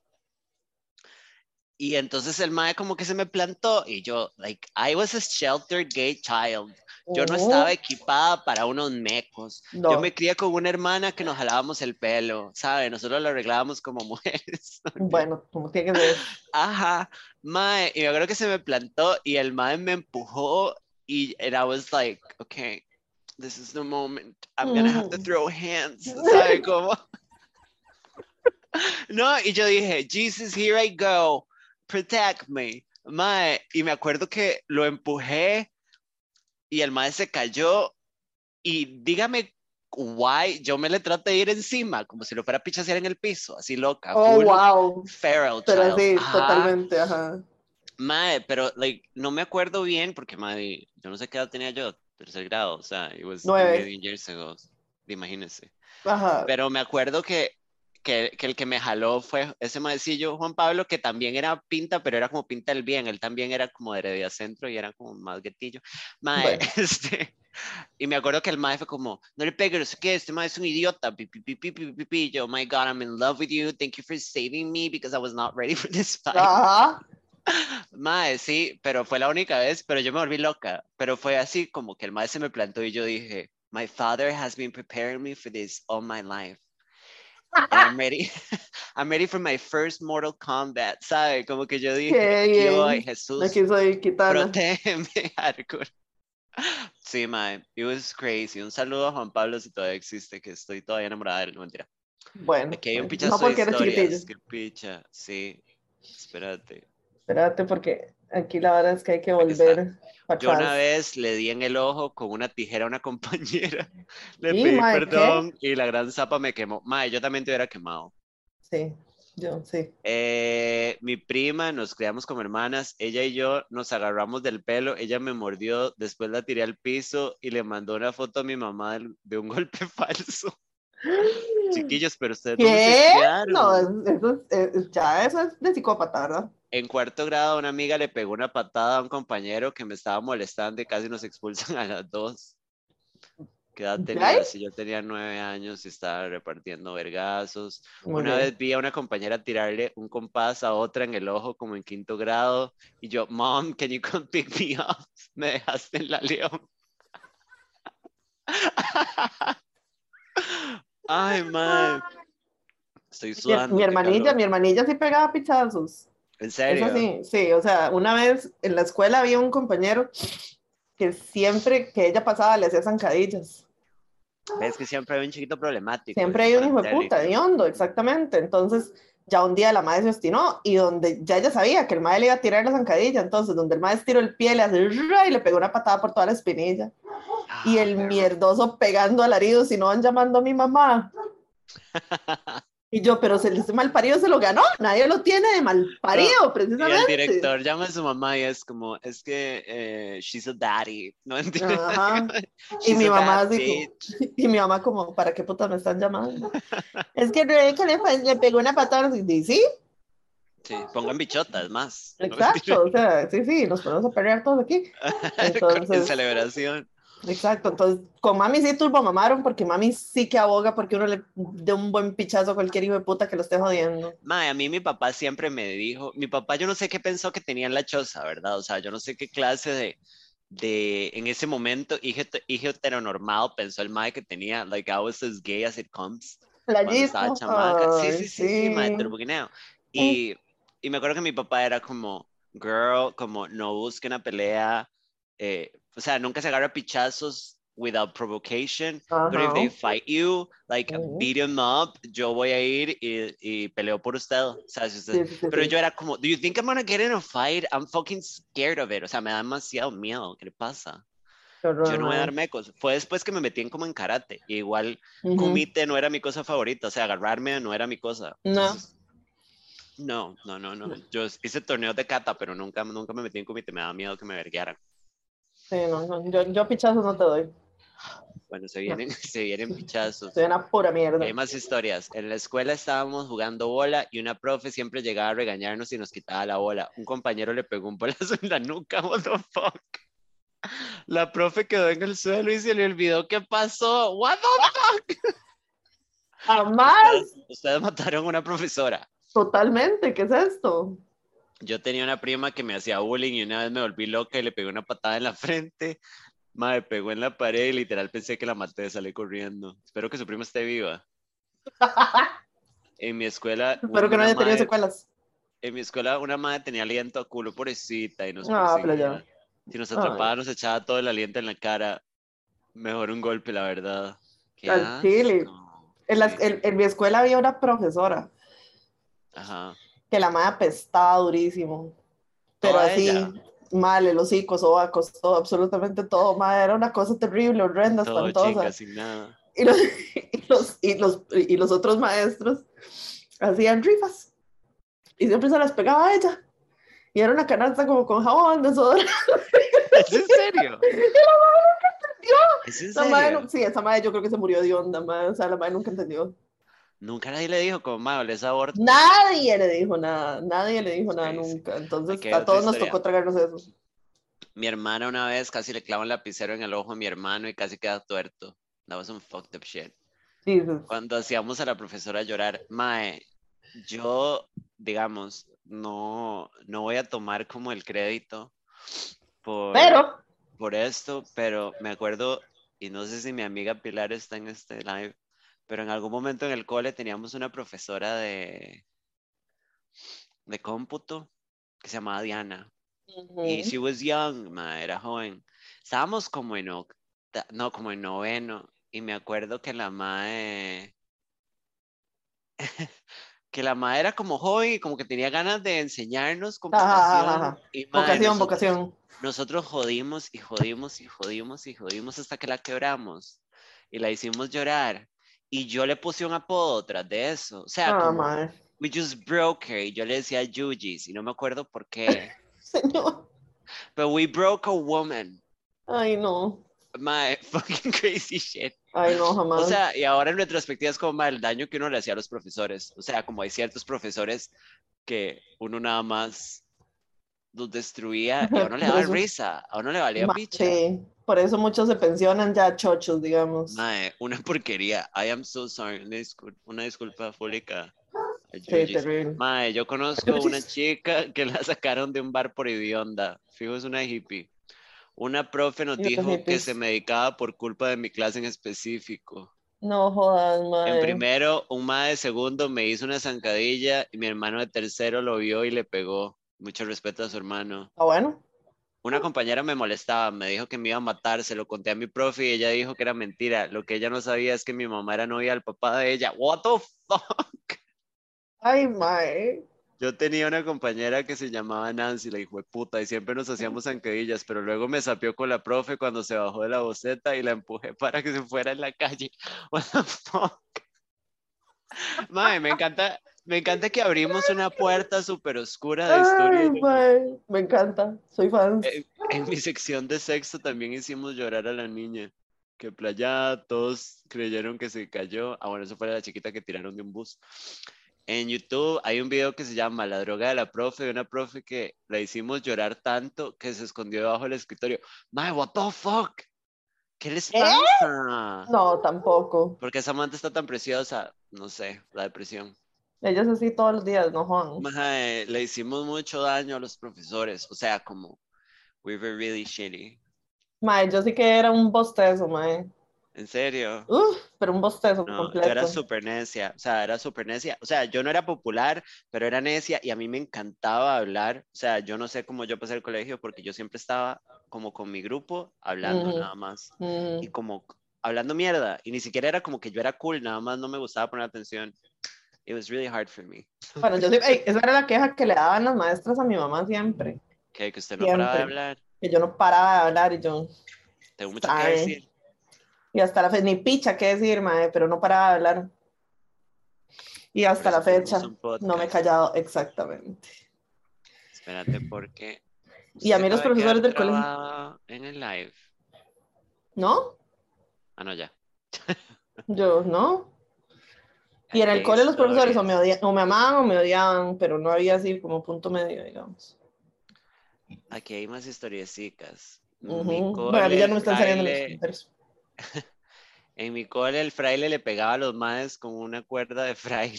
y entonces el mae como que se me plantó y yo, like, I was a sheltered gay child. Yo no estaba Ujú. equipada para unos mecos. Yo me No. crié con una hermana que nos jalábamos el pelo, ¿sabe? Nosotros lo arreglábamos como mujeres. Bueno, como tiene que ser. Ajá, mae, y me acuerdo que se me plantó y el mae me empujó y and I was like, okay, this is the moment. I'm gonna have to Ujú. throw hands, ¿sabe cómo? No, y yo dije, Jesus, here I go, protect me. Mae, y me acuerdo que lo empujé y el mae se cayó y dígame why, yo me le traté de ir encima, como si lo fuera a pichasear en el piso, así loca, Oh, full wow. feral Pero child. sí, Ajá. totalmente, ajá. Mae, pero like, no me acuerdo bien porque, mae, yo no sé qué edad tenía yo, tercer grado, o sea, it was a 9. million years ago, imagínense. Ajá. Pero me acuerdo que que el que me jaló fue ese maecillo, Juan Pablo, que también era pinta, pero era como pinta del bien. Él también era como de Heredia Centro y era como más guetillo. Mae, Bueno, y me acuerdo que el mae fue como, no le pegues, no sé qué, este mae es un idiota. Pi, pi, pi, pi, pi, pi, pi. Yo, my God, I'm in love with you. Thank you for saving me because I was not ready for this fight. ajá. Mae, sí, pero fue la única vez, pero yo me volví loca. Pero fue así como que el mae se me plantó y yo dije, my father has been preparing me for this all my life. And I'm ready, I'm ready for my first Mortal Kombat, ¿sabe? Como que yo dije, Qué aquí voy, bien. Jesús, Aquí soy Kitana. protégeme, hardcore. Sí, mae, it was crazy. Un saludo a Juan Pablo si todavía existe, que estoy todavía enamorada de él, no mentira. Bueno, Aquí hay un no pichazo de porque eres chiquitillo. historias, qué picha, sí, espérate. Espérate, porque aquí la verdad es que hay que Aquí está. volver para Yo una atrás. vez le di en el ojo con una tijera a una compañera, le Y, pedí mae, ¿qué? perdón y la gran zapa me quemó. Mae, yo también te hubiera quemado. Sí, yo, sí. Mi prima, nos criamos como hermanas, ella y yo nos agarramos del pelo, ella me mordió, después la tiré al piso y le mandó una foto a mi mamá de un golpe falso. Chiquillos, pero ustedes dónde se ¿Qué? No, criaron. ya eso es de psicópata, ¿verdad? En cuarto grado, una amiga le pegó una patada a un compañero que me estaba molestando y casi nos expulsan a las dos. ¿Qué edad ¿Ay? tenía? Si yo tenía 9 años y estaba repartiendo vergazos. Muy Una bien. vez vi a una compañera tirarle un compás a otra en el ojo como en quinto grado y yo, Mom, can you come pick me up? Me dejaste en la León. Ay, man, estoy Mi sudando, qué hermanilla, calor. mi hermanilla sí pegaba pichazos. ¿En Eso serio? sí, sí, o sea, una vez en la escuela había un compañero que siempre que ella pasaba le hacía zancadillas. Ves que siempre hay un chiquito problemático, Siempre hay un para hijo de hacerle y puta, de todo. hondo, exactamente. Entonces, ya un día la madre se obstinó y donde ya ella sabía que el madre le iba a tirar la zancadilla, entonces donde el madre estiró el pie, le hace ¡ra! Y le pegó una patada por toda la espinilla. Y Ah, el perro. mierdoso pegando alaridos y no van llamando a mi mamá. Y yo, pero ese mal parido se lo ganó, nadie lo tiene de mal No, parido, y el precisamente. director llama a su mamá y es como, es que she's a daddy, no entiende. Ajá. Y She's mi a mamá bad así como, bitch. y mi mamá como, ¿para qué puta me están llamando? Es que Rebeca le pegó una patada y sí, Sí, pongan bichotas más, no mentira. exacto, o sea, sí, sí, nos ponemos a pelear todos aquí. En Entonces, celebración. exacto, entonces con mami sí turbo mamaron porque mami sí que aboga porque uno le dé un buen pichazo a cualquier hijo de puta que lo esté jodiendo. Mae, a mí mi papá siempre me dijo, mi papá yo no sé qué pensó que tenía en la choza, ¿verdad? O sea, yo no sé qué clase en ese momento, hijo heteronormado, pensó el mae que tenía, like, I was as gay as it comes, cuando estaba Playito, chamaca. Sí, ay, sí, sí, sí, mae, sí. turbuguineo. Mm, Y me acuerdo que mi papá era como, girl, como, no busque una pelea, o sea, nunca se agarra pichazos without provocation, but if they ajá. fight you, like, Mm, beat them up, yo voy a ir y peleo por usted. O sea, si usted, sí, sí, sí, pero sí. yo era como, do you think I'm gonna get in a fight? I'm fucking scared of it. O sea, me da demasiado miedo. ¿Qué le pasa? Qué Yo horror, no voy a dar mae. mecos. Fue después que me metí en como en karate. Y igual Ujú. kumite no era mi cosa favorita. O sea, agarrarme no era mi cosa. No, Entonces, no, no, no, no. Yo hice torneos de kata, pero nunca me metí en kumite. Me daba miedo que me verguearan. sí, no, no, yo pichazos no te doy. Bueno, se No, vienen, se vienen soy pichazos. una pura Y hay mierda. más historias. En la escuela estábamos jugando bola y una profe siempre llegaba a regañarnos y nos quitaba la bola. Un compañero le pegó un bolazo en la nuca. What the fuck? La profe quedó en el suelo y se le olvidó qué pasó. What the fuck? Ustedes, Jamás, ustedes mataron a una profesora. totalmente, ¿qué es esto? Yo tenía una prima que me hacía bullying y una vez me volví loca y le pegué una patada en la frente. Me pegó en la pared y literal pensé que la maté, salí corriendo. Espero que su prima esté viva. En mi escuela, Espero que no haya tenido secuelas. en mi escuela una madre tenía aliento a culo, pobrecita, y nos Ah, pero ya. perseguía. Si nos Ay, atrapaba, nos echaba todo el aliento en la cara. Mejor un golpe, la verdad. Qué al chile. asco. Sí, sí. En mi escuela había una profesora Ajá. que la madre apestaba durísimo, pero Toda así, ella. mal, los hocicos, sobacos, todo, absolutamente todo, madre, era una cosa terrible, horrenda, Todo chinga, espantosa. sin nada. Y los, y los otros maestros hacían rifas y siempre se las pegaba a ella. Y era una canasta como con jabón, desodorante. ¿Es en serio? ¿Es en La madre, serio? sí, esa madre yo creo que se murió de onda, madre. O sea, la madre nunca entendió. Nunca nadie le dijo como, mae, les aborto. Nadie le dijo It's nada crazy. nunca. Entonces Aquí hay a otra todos nos historia. tocó tragarnos eso. Mi hermana una vez casi le clava un lapicero en el ojo a mi hermano y casi queda tuerto. That was some fucked up shit. Jesus. Cuando hacíamos a la profesora llorar, mae, yo, digamos, no voy a tomar como el crédito por, Pero, por esto, pero me acuerdo, y no sé si mi amiga Pilar está en este live, pero en algún momento en el cole teníamos una profesora de cómputo que se llamaba Diana. Y ujú. she was young, era joven. Estábamos como en no, como en noveno. Y me acuerdo que la mae, era como joven y como que tenía ganas de enseñarnos Ajá, ajá, computación. ajá. Y mae, Vocación, vocación. nosotros jodimos y jodimos y jodimos y jodimos hasta que la quebramos. Y la hicimos llorar. Y yo le puse un apodo tras de eso. O sea, Ah, como, madre. we just broke her. Y yo le decía Yujis y no me acuerdo por qué. Señor. But we broke a woman. Ay, no. My fucking crazy shit. Ay, no, O jamás. sea, y ahora en retrospectiva es como ma, el daño que uno le hacía a los profesores. O sea, como hay ciertos profesores que uno nada más los destruía y a uno le Por daba eso, risa, a uno le valía picha. sí. Por eso muchos se pensionan ya chochos, digamos. Mae, una porquería. I am so sorry. Una disculpa pública a Sí, Yuyis. terrible. Mae, yo conozco una Chuchis. chica que la sacaron de un bar por hedionda. Fijo, es una hippie. Una profe nos Y los dijo que se hippies. medicaba por culpa de mi clase en específico. No jodas, En madre. primero, un mae de segundo me hizo una zancadilla y mi hermano de tercero lo vio y le pegó. Mucho respeto a su hermano. Ah, bueno. Una compañera me molestaba, me dijo que me iba a matar, se lo conté a mi profe y ella dijo que era mentira. Lo que ella no sabía es que mi mamá era novia del papá de ella. What the fuck? Ay, madre. Yo tenía una compañera que se llamaba Nancy, la hijo de puta, y siempre nos hacíamos zancadillas, pero luego me sapió con la profe cuando se bajó de la boceta y la empujé para que se fuera en la calle. What the fuck? Mae, me encanta que abrimos una puerta súper oscura de Ay, historias de amor. madre. Me encanta. Soy fan. En mi sección de sexto también hicimos llorar a la niña. Que playa, todos creyeron que se cayó. Ah, bueno, eso fue la chiquita que tiraron de un bus. En YouTube hay un video que se llama La droga de la profe, de una profe que la hicimos llorar tanto que se escondió debajo del escritorio. Mae, what the fuck? ¿Qué les ¿Eh? pasa? No, tampoco. Porque esa amante está tan preciosa. No sé, la depresión. Ellos así todos los días, no jodan. Mae, le hicimos mucho daño a los profesores. O sea, como, we were really shitty. Mae, yo sí que era un bostezo, mae. En serio. Pero un bostezo No, yo era completo. súper necia, o sea, era súper necia. O sea, yo no era popular, pero era necia y a mí me encantaba hablar. O sea, yo no sé cómo yo pasé el colegio porque yo siempre estaba como con mi grupo hablando Ujú, nada más. Y ujú. como hablando mierda. Y ni siquiera era como que yo era cool, nada más no me gustaba poner atención. It was really hard for me. Bueno, yo sí, ey, esa era la queja que le daban las maestras a mi mamá siempre, Que usted no paraba de siempre. hablar. Que yo no paraba de hablar y yo, Tengo mucho que sorry. decir. Y hasta la fecha, ni picha qué decir, mae, pero no paraba de hablar. Y Por hasta la eso tenemos fecha un no me he podcast. callado exactamente. Espérate, porque Y a usted mí los acaba de quedar profesores del colegio, trabado en el live. ¿no? Ah, no, ya. Yo, ¿no? Y en Aquí el hay cole los profesores historias. o me amaban o me odiaban, pero no había así como punto medio, digamos. Aquí hay más historiecicas. Mi Ujú. Bueno, a mí cole, ya el no me están saliendo los fraile, comentarios. en mi cole el fraile le pegaba a los maes con una cuerda de fraile.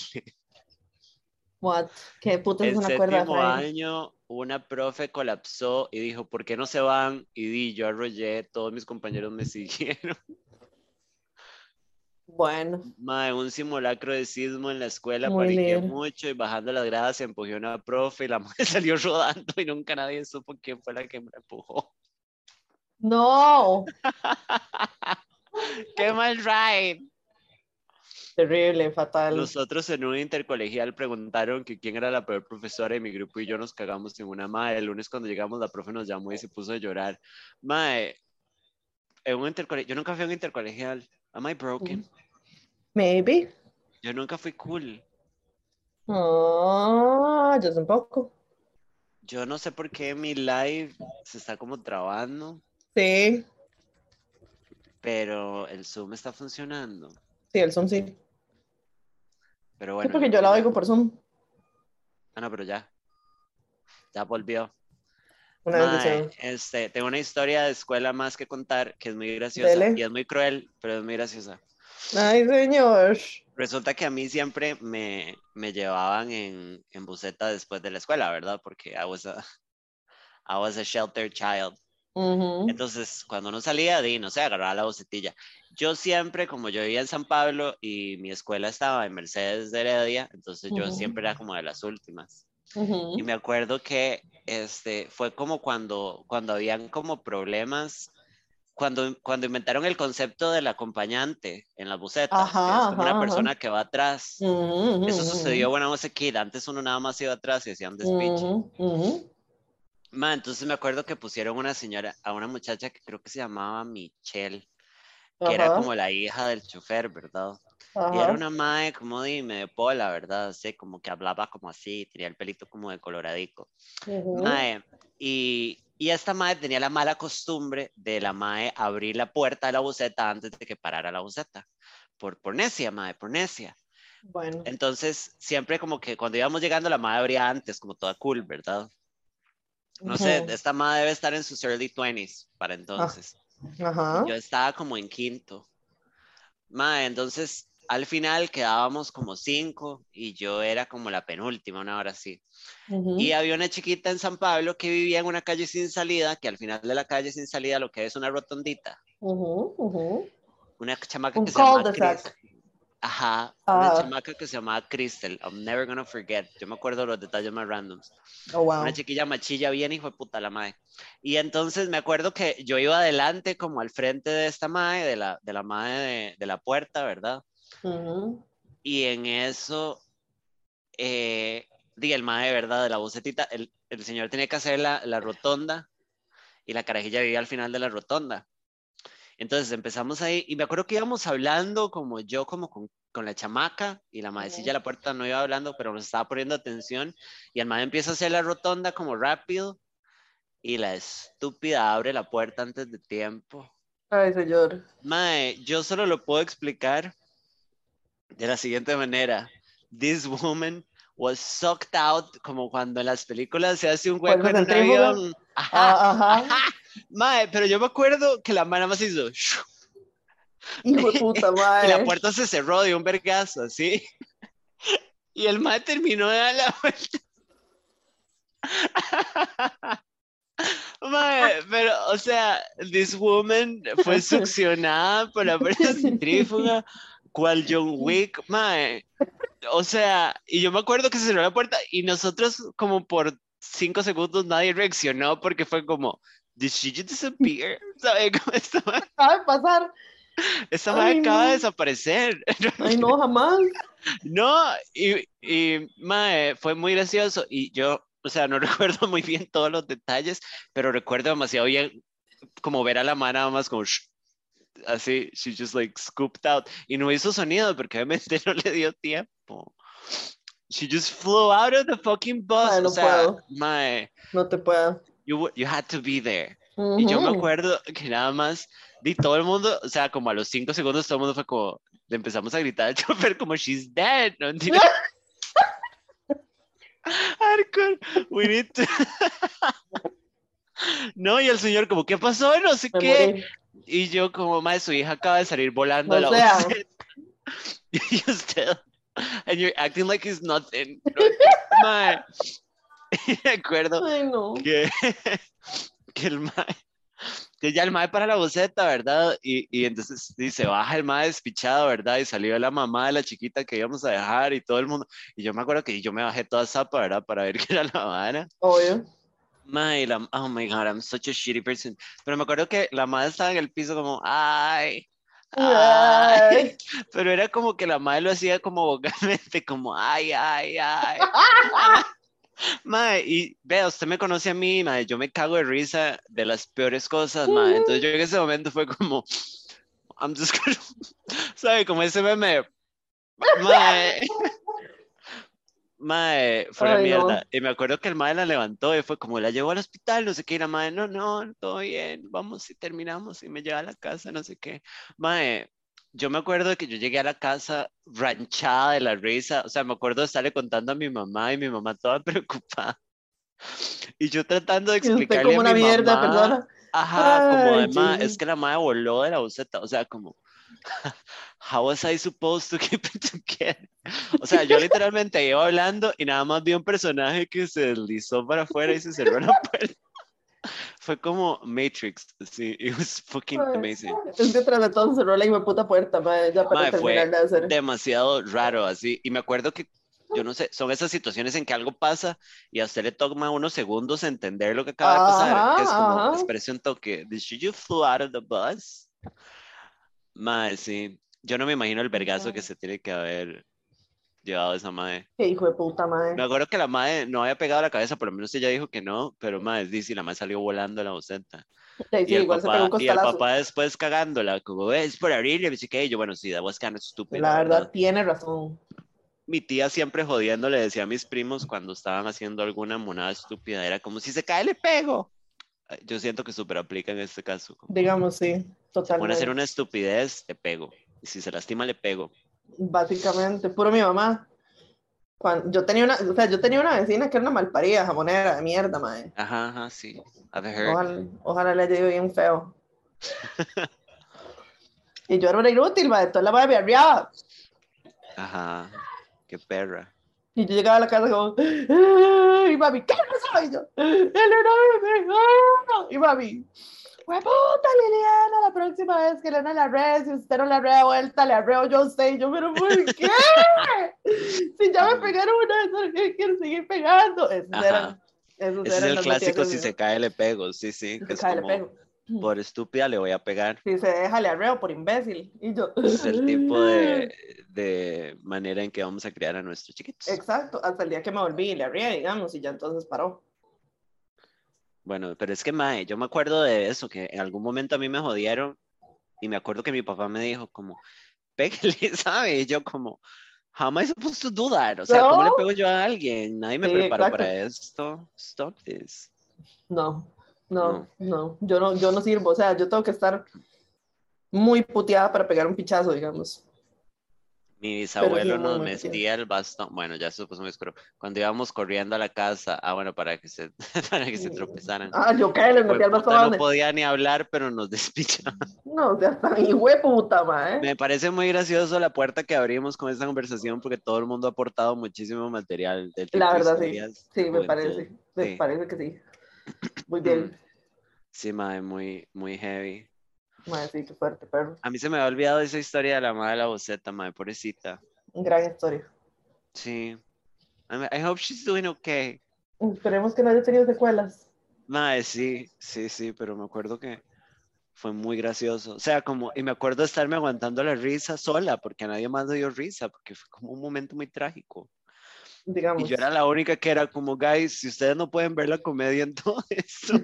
What? ¿Qué putas es El una cuerda de séptimo fraile? año, una profe colapsó y dijo, ¿por qué no se van? Y yo arrollé, todos mis compañeros me siguieron. Bueno, Mae, un simulacro de sismo en la escuela, muy paniqué libre. mucho y bajando las gradas se empujó una profe y la madre salió rodando y nunca nadie supo quién fue la que me empujó. No, ¡Qué mal ride! terrible, fatal. Nosotros en un intercolegial preguntaron que quién era la peor profesora y mi grupo y yo nos cagamos en una madre. El lunes cuando llegamos la profe nos llamó y se puso a llorar. Mae, en un intercolegial, yo nunca fui a un intercolegial. Am I broken? Maybe. Yo nunca fui cool. Ah, yo tampoco. Yo no sé por qué mi live se está como trabando, Sí, pero el Zoom está funcionando. sí, el Zoom sí. Pero Sí, bueno, porque yo la oigo por Zoom. ah, no, pero ya volvió. Una Mae, bendición. tengo una historia de escuela más que contar que es muy graciosa y Dele. es muy cruel, pero es muy graciosa. Ay, señor. Resulta que a mí siempre me llevaban en buseta después de la escuela, ¿verdad? Porque I was a sheltered child. Ujú, Entonces, cuando uno salía, no sé, agarraba la bucetilla. Yo siempre, como yo vivía en San Pablo y mi escuela estaba en Mercedes de Heredia, entonces yo ujú, siempre era como de las últimas. Y ujú. me acuerdo que fue como cuando habían como problemas, cuando inventaron el concepto del acompañante en las bucetas, que es Ajá, como ajá, una ajá. persona que va atrás. Ujú, Eso ujú, sucedió when I was a kid. Antes uno nada más iba atrás y hacía un despiche. ujú, ujú. Ma, entonces me acuerdo que pusieron una señora, a una muchacha que creo que se llamaba Michelle, que era Ajá, como la hija del chofer, ¿verdad? Y era ajá. una mae como de medio pola, ¿verdad? Así, como que hablaba como así, tenía el pelito como de coloradico. Ujú, Mae, y esta mae tenía la mala costumbre de la mae abrir la puerta de la buseta antes de que parara la buseta. Por necia, mae, por necia. bueno. Entonces, siempre como que cuando íbamos llegando, la mae abría antes, como toda cool, ¿verdad? No sé, Ujú. esta madre debe estar en sus early 20s para Ah, entonces. Y ajá. yo estaba como en quinto. Madre, entonces al final quedábamos como cinco y yo era como la penúltima, una hora así. Y Ujú, había una chiquita en San Pablo que vivía en una calle sin salida, que al final de la calle sin salida lo que es una rotondita. ujú, ujú. Una chamaca Un que se llama cul-de-sac. Chris. Ajá, una Ah, chamaca que se llamaba Crystal. I'm never gonna forget. Yo me acuerdo de los detalles más randoms. oh, Una wow. chiquilla machilla bien hijo de puta la mae. Y entonces me acuerdo que yo iba adelante como al frente de esta mae, de la mae de la puerta, ¿verdad? Ujú, Y en eso, di el mae, ¿verdad? De la bucetita, el señor tenía que hacer la rotonda y la carajilla vivía al final de la rotonda. Entonces empezamos ahí y me acuerdo que íbamos hablando como yo, como con la chamaca y la maecilla ujú. de la puerta no iba hablando, pero nos estaba poniendo atención y el mae empieza a hacer la rotonda como rápido y la estúpida abre la puerta antes de tiempo. Ay, señor. Mae, yo solo lo puedo explicar de la siguiente manera. This woman was sucked out como cuando en las películas se hace un hueco Fuerza en un centrífuga. avión. Ajá, Ah, ajá. ajá. Mae, pero yo me acuerdo que la mano más hizo Hijo de puta y la madre. puerta se cerró de un vergazo, así. Y el mae terminó de dar la vuelta. Mae, pero, o sea, this woman fue succionada por la fuerza centrífuga, cual John Wick, mae. O sea, y yo me acuerdo que se cerró la puerta y nosotros como por 5 segundos nadie reaccionó porque fue como, did she just disappear? ¿Sabe cómo Acaba de pasar. esta madre Ay, acaba de no. desaparecer? Ay, no, jamás. No, y mae, fue muy gracioso y yo, o sea, no recuerdo muy bien todos los detalles, pero recuerdo demasiado bien como ver a la mano nada más como así, she just like scooped out y no hizo sonido porque obviamente no le dio tiempo. She just flew out of the fucking bus. Ay, O no sea, puedo. my, No te puedo. you had to be there. Y yo me Ujú. acuerdo que nada más, di todo el mundo, o sea, como a los 5 segundos todo el mundo fue como, le empezamos a gritar al chofer como, she's dead, no mentira. Hardcore, we need to... No, y el señor como, ¿qué pasó? No sé Me qué. morí. Y yo como, madre, su hija acaba de salir volando a O la sea. UCET. Y usted, and you're acting like it's nothing. Mae, me acuerdo Ay, no. que, que el mae, que ya el mae para la boceta, ¿verdad? Y entonces se baja el mae despichado, ¿verdad? Y salió la mamá de la chiquita que íbamos a dejar y todo el mundo. Y yo me acuerdo que yo me bajé toda zapa, ¿verdad? Para ver qué era la vara. Obvio. Mae, oh my God, I'm such a shitty person. Pero me acuerdo que la madre estaba en el piso como, ay, ay. Ay. Pero era como que la madre lo hacía como vocalmente, como, ay, ay, ay. Ah, mae, y vea, usted me conoce a mí, mae, yo me cago de risa de las peores cosas, mae. Entonces yo en ese momento fue como, I'm just gonna, ¿sabe? Como ese meme, mae, mae, fuera Ay, mierda. no. Y me acuerdo que el mae la levantó y fue como, la llevó al hospital, no sé qué, y la mae, no, no, todo bien, vamos y terminamos y me lleva a la casa, no sé qué. Mae, yo me acuerdo de que yo llegué a la casa ranchada de la risa, o sea, me acuerdo de estarle contando a mi mamá y mi mamá toda preocupada. Y yo tratando de Y usted explicarle a como una mi mierda de mamá, persona. ajá, como Ay, además, es Jamie. que la madre voló de la buceta, o sea, como, how was I supposed to keep it together? O sea, yo literalmente iba hablando y nada más vi un personaje que se deslizó para afuera y se cerró la puerta. Fue como Matrix, sí, it was fucking Ay, amazing. es que tras de todo se cerró la hijo de puta puerta, madre, ya para Mae, terminar fue de hacer. demasiado raro así. Y me acuerdo que, yo no sé, son esas situaciones en que algo pasa y a usted le toma unos segundos entender lo que acaba de pasar, que es Ajá, como, ajá. expresión un toque, did you flew out of the bus? Mae, sí. Yo no me imagino el vergazo que se tiene que haber llevado esa mae. Qué hijo de puta, Me madre. acuerdo que la mae no había pegado la cabeza, por lo menos ella dijo que no, pero mae, dice, la mae salió volando a la boceta. Sí, sí, igual se pegó un Y el costalazo. papá después cagándola, como, es por abrirle, y que yo, bueno, sí, that was kind of stupid, la La verdad. verdad, tiene razón. Mi tía siempre jodiendo le decía a mis primos cuando estaban haciendo alguna monada estúpida, era como, si se cae, le pego. Yo siento que súper aplica en este caso, como, Digamos, sí, se pone a hacer totalmente. una estupidez, le pego. Y si se lastima, le pego. Básicamente, puro mi mamá. Yo tenía una, o sea, yo tenía una vecina que era una malparida, jamonera de mierda, madre. Ajá, ajá, sí. I've heard. Ojalá le haya ido bien feo. Y yo era una inútil, madre, toda la madre me arriaba. Ajá, qué perra. Y yo llegaba a la casa como, ¡ay, mami, qué pasó! Y yo, ¡Elena, bebé! ¡Ah! Y mami, ¡hueputa, Liliana! La próxima vez que Elena la arree, si usted no la arrea de vuelta, le arreo yo a usted. Y yo, ¿pero por qué? Si ya me pegaron una vez, ¿por qué quiero seguir pegando? Ajá. Esos Ese es eran el las noticias clásico, de si mi se mamá. cae, le pego. Sí, sí, Si que se es cae, le como, pego. por estúpida le voy a pegar. Si se deja, le arreo por imbécil. Y yo, Ese es el tipo de manera en que vamos a criar a nuestros chiquitos. exacto, hasta el día que me volví y le arreé, digamos, y ya entonces paró. Bueno, pero es que, mae, yo me acuerdo de eso, que en algún momento a mí me jodieron y me acuerdo que mi papá me dijo como, pégale, ¿sabe? Y yo como, how am I supposed to do that? O sea, ¿cómo le No, pego yo a alguien? Nadie me sí, preparó para exacto. esto. Stop this. No, No. no, no, yo no sirvo, o sea, yo tengo que estar muy puteada para pegar un pichazo, digamos, Mi pero sí, bisabuelo muy, nos muy puteada. metía el bastón, bueno, ya se puso muy oscuro, cuando íbamos corriendo a la casa, bueno, para que se, para que se tropezaran. Ah, yo qué, El les hijo de metí al bastón puta a no donde. podía ni hablar, pero nos despichaba. No, o sea, hasta mi hueputa, ma, Me parece muy gracioso la puerta que abrimos con esta conversación porque todo el mundo ha aportado muchísimo material del La tipo verdad, sí, historias de sí, juventud. me Sí, parece que sí. Muy bien, sí, mae, muy, muy heavy. ma, sí, qué fuerte, perro. A mí se me había olvidado esa historia de la madre de la boceta, mae, pobrecita. Gran historia. Sí. I hope she's doing okay. Esperemos que no haya tenido secuelas. Mae, sí, sí, sí, pero me acuerdo que fue muy gracioso. O sea, como, y me acuerdo de estarme aguantando la risa sola, porque a nadie más le dio risa, porque fue como un momento muy trágico. Y yo era Digamos. la única que era como, guys, si ustedes no pueden ver la comedia en todo esto,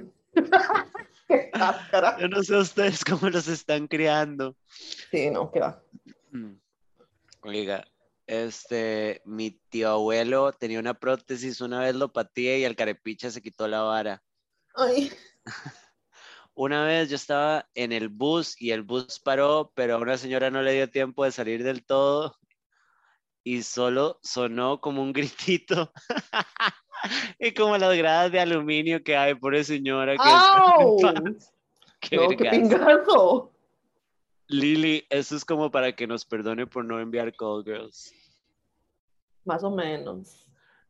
Qué cáscara. yo no sé a ustedes cómo los están criando. Sí, no, qué va. Mm. Oiga, mi tío abuelo tenía una prótesis, una vez lo pateé y el carepicha se quitó la vara. Ay, Una vez yo estaba en el bus y el bus paró, pero a una señora no le dio tiempo de salir del todo y solo sonó como un gritito y como las gradas de aluminio que hay, por señora que descanse en paz. ¡au! Qué No, qué vergas. pingazo. Lili, eso es como para que nos perdone por no enviar call girls. Más o menos.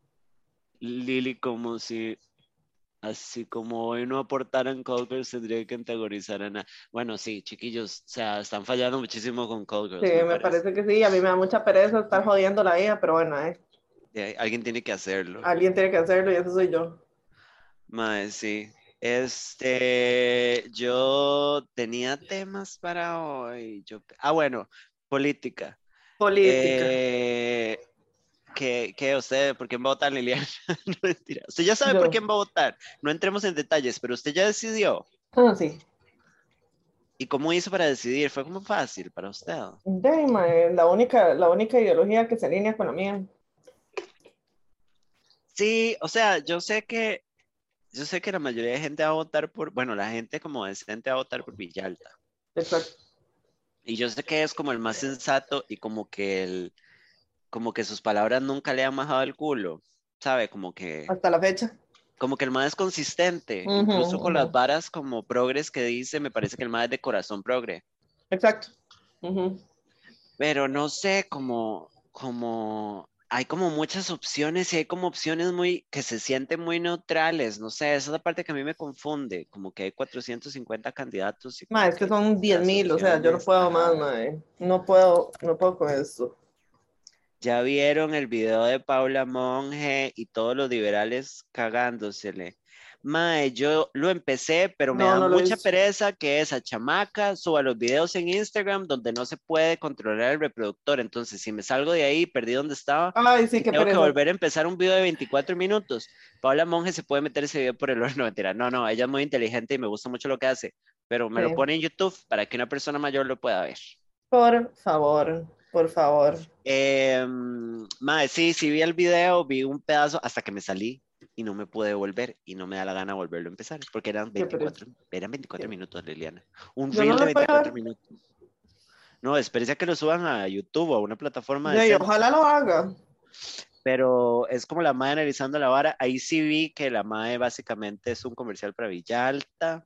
Lili, como si, así como hoy no aportaran call girls, tendría que antagonizar a Ana. Bueno, sí, chiquillos, o sea, están fallando muchísimo con call Sí, girls, me me parece. parece que sí. A mí me da mucha pereza estar jodiendo la vida, pero bueno, Alguien tiene que hacerlo. alguien tiene que hacerlo y eso soy yo. Mae, sí. Yo tenía temas para hoy. Bueno, política. Política. Eh, ¿Qué usted, por quién va a votar, Liliana? No, mentira. Usted ya sabe por Yo. quién va a votar. No entremos en detalles, pero usted ya decidió. Ah, sí. ¿Y cómo hizo para decidir? ¿Fue como fácil para usted? La única ideología que se alinea con la mía. Sí, o sea, yo sé que la mayoría de gente va a votar por, bueno, la gente como decente va a votar por Villalta. Exacto. Y yo sé que es como el más sensato y como que sus palabras nunca le han majado el culo, ¿sabe? Hasta la fecha. Como que el más es consistente, Ujú, incluso con las ujú. varas como progres que dice, me parece que el más es de corazón progre. Exacto. Ujú. Pero no sé, hay como muchas opciones y hay como opciones muy, que se sienten muy neutrales, no sé, esa es la parte que a mí me confunde, como que hay 450 candidatos y Ma, como es que que son diez las mil, o sea, yo no opciones, puedo más, ajá. ma. No puedo con esto. Ya vieron el video de Paula Monge y todos los liberales cagándosele. Mae, yo lo empecé, pero me No, da no lo he mucha visto. pereza que esa chamaca suba los videos en Instagram donde no se puede controlar el reproductor. Entonces, si me salgo de ahí, perdí donde estaba Ay, sí, y qué tengo que pereza. volver a empezar un video de 24 minutos. Paula Monge se puede meter ese video por el horno, mentira. No, no, ella es muy inteligente y me gusta mucho lo que hace, pero me lo Sí. pone en YouTube para que una persona mayor lo pueda ver. Por favor, por favor. Mae, sí, sí vi el video, vi un pedazo hasta que me salí y no me pude volver y no me da la gana volverlo a empezar porque Qué pereza. eran 24 Sí. minutos, Liliana. Un Yo no reel de lo puedo 24 ver. minutos. No, espérese a que lo suban a YouTube o a una plataforma Y decente, ojalá lo haga. pero es como la mae analizando la vara. Ahí sí vi que la mae básicamente es un comercial para Villalta.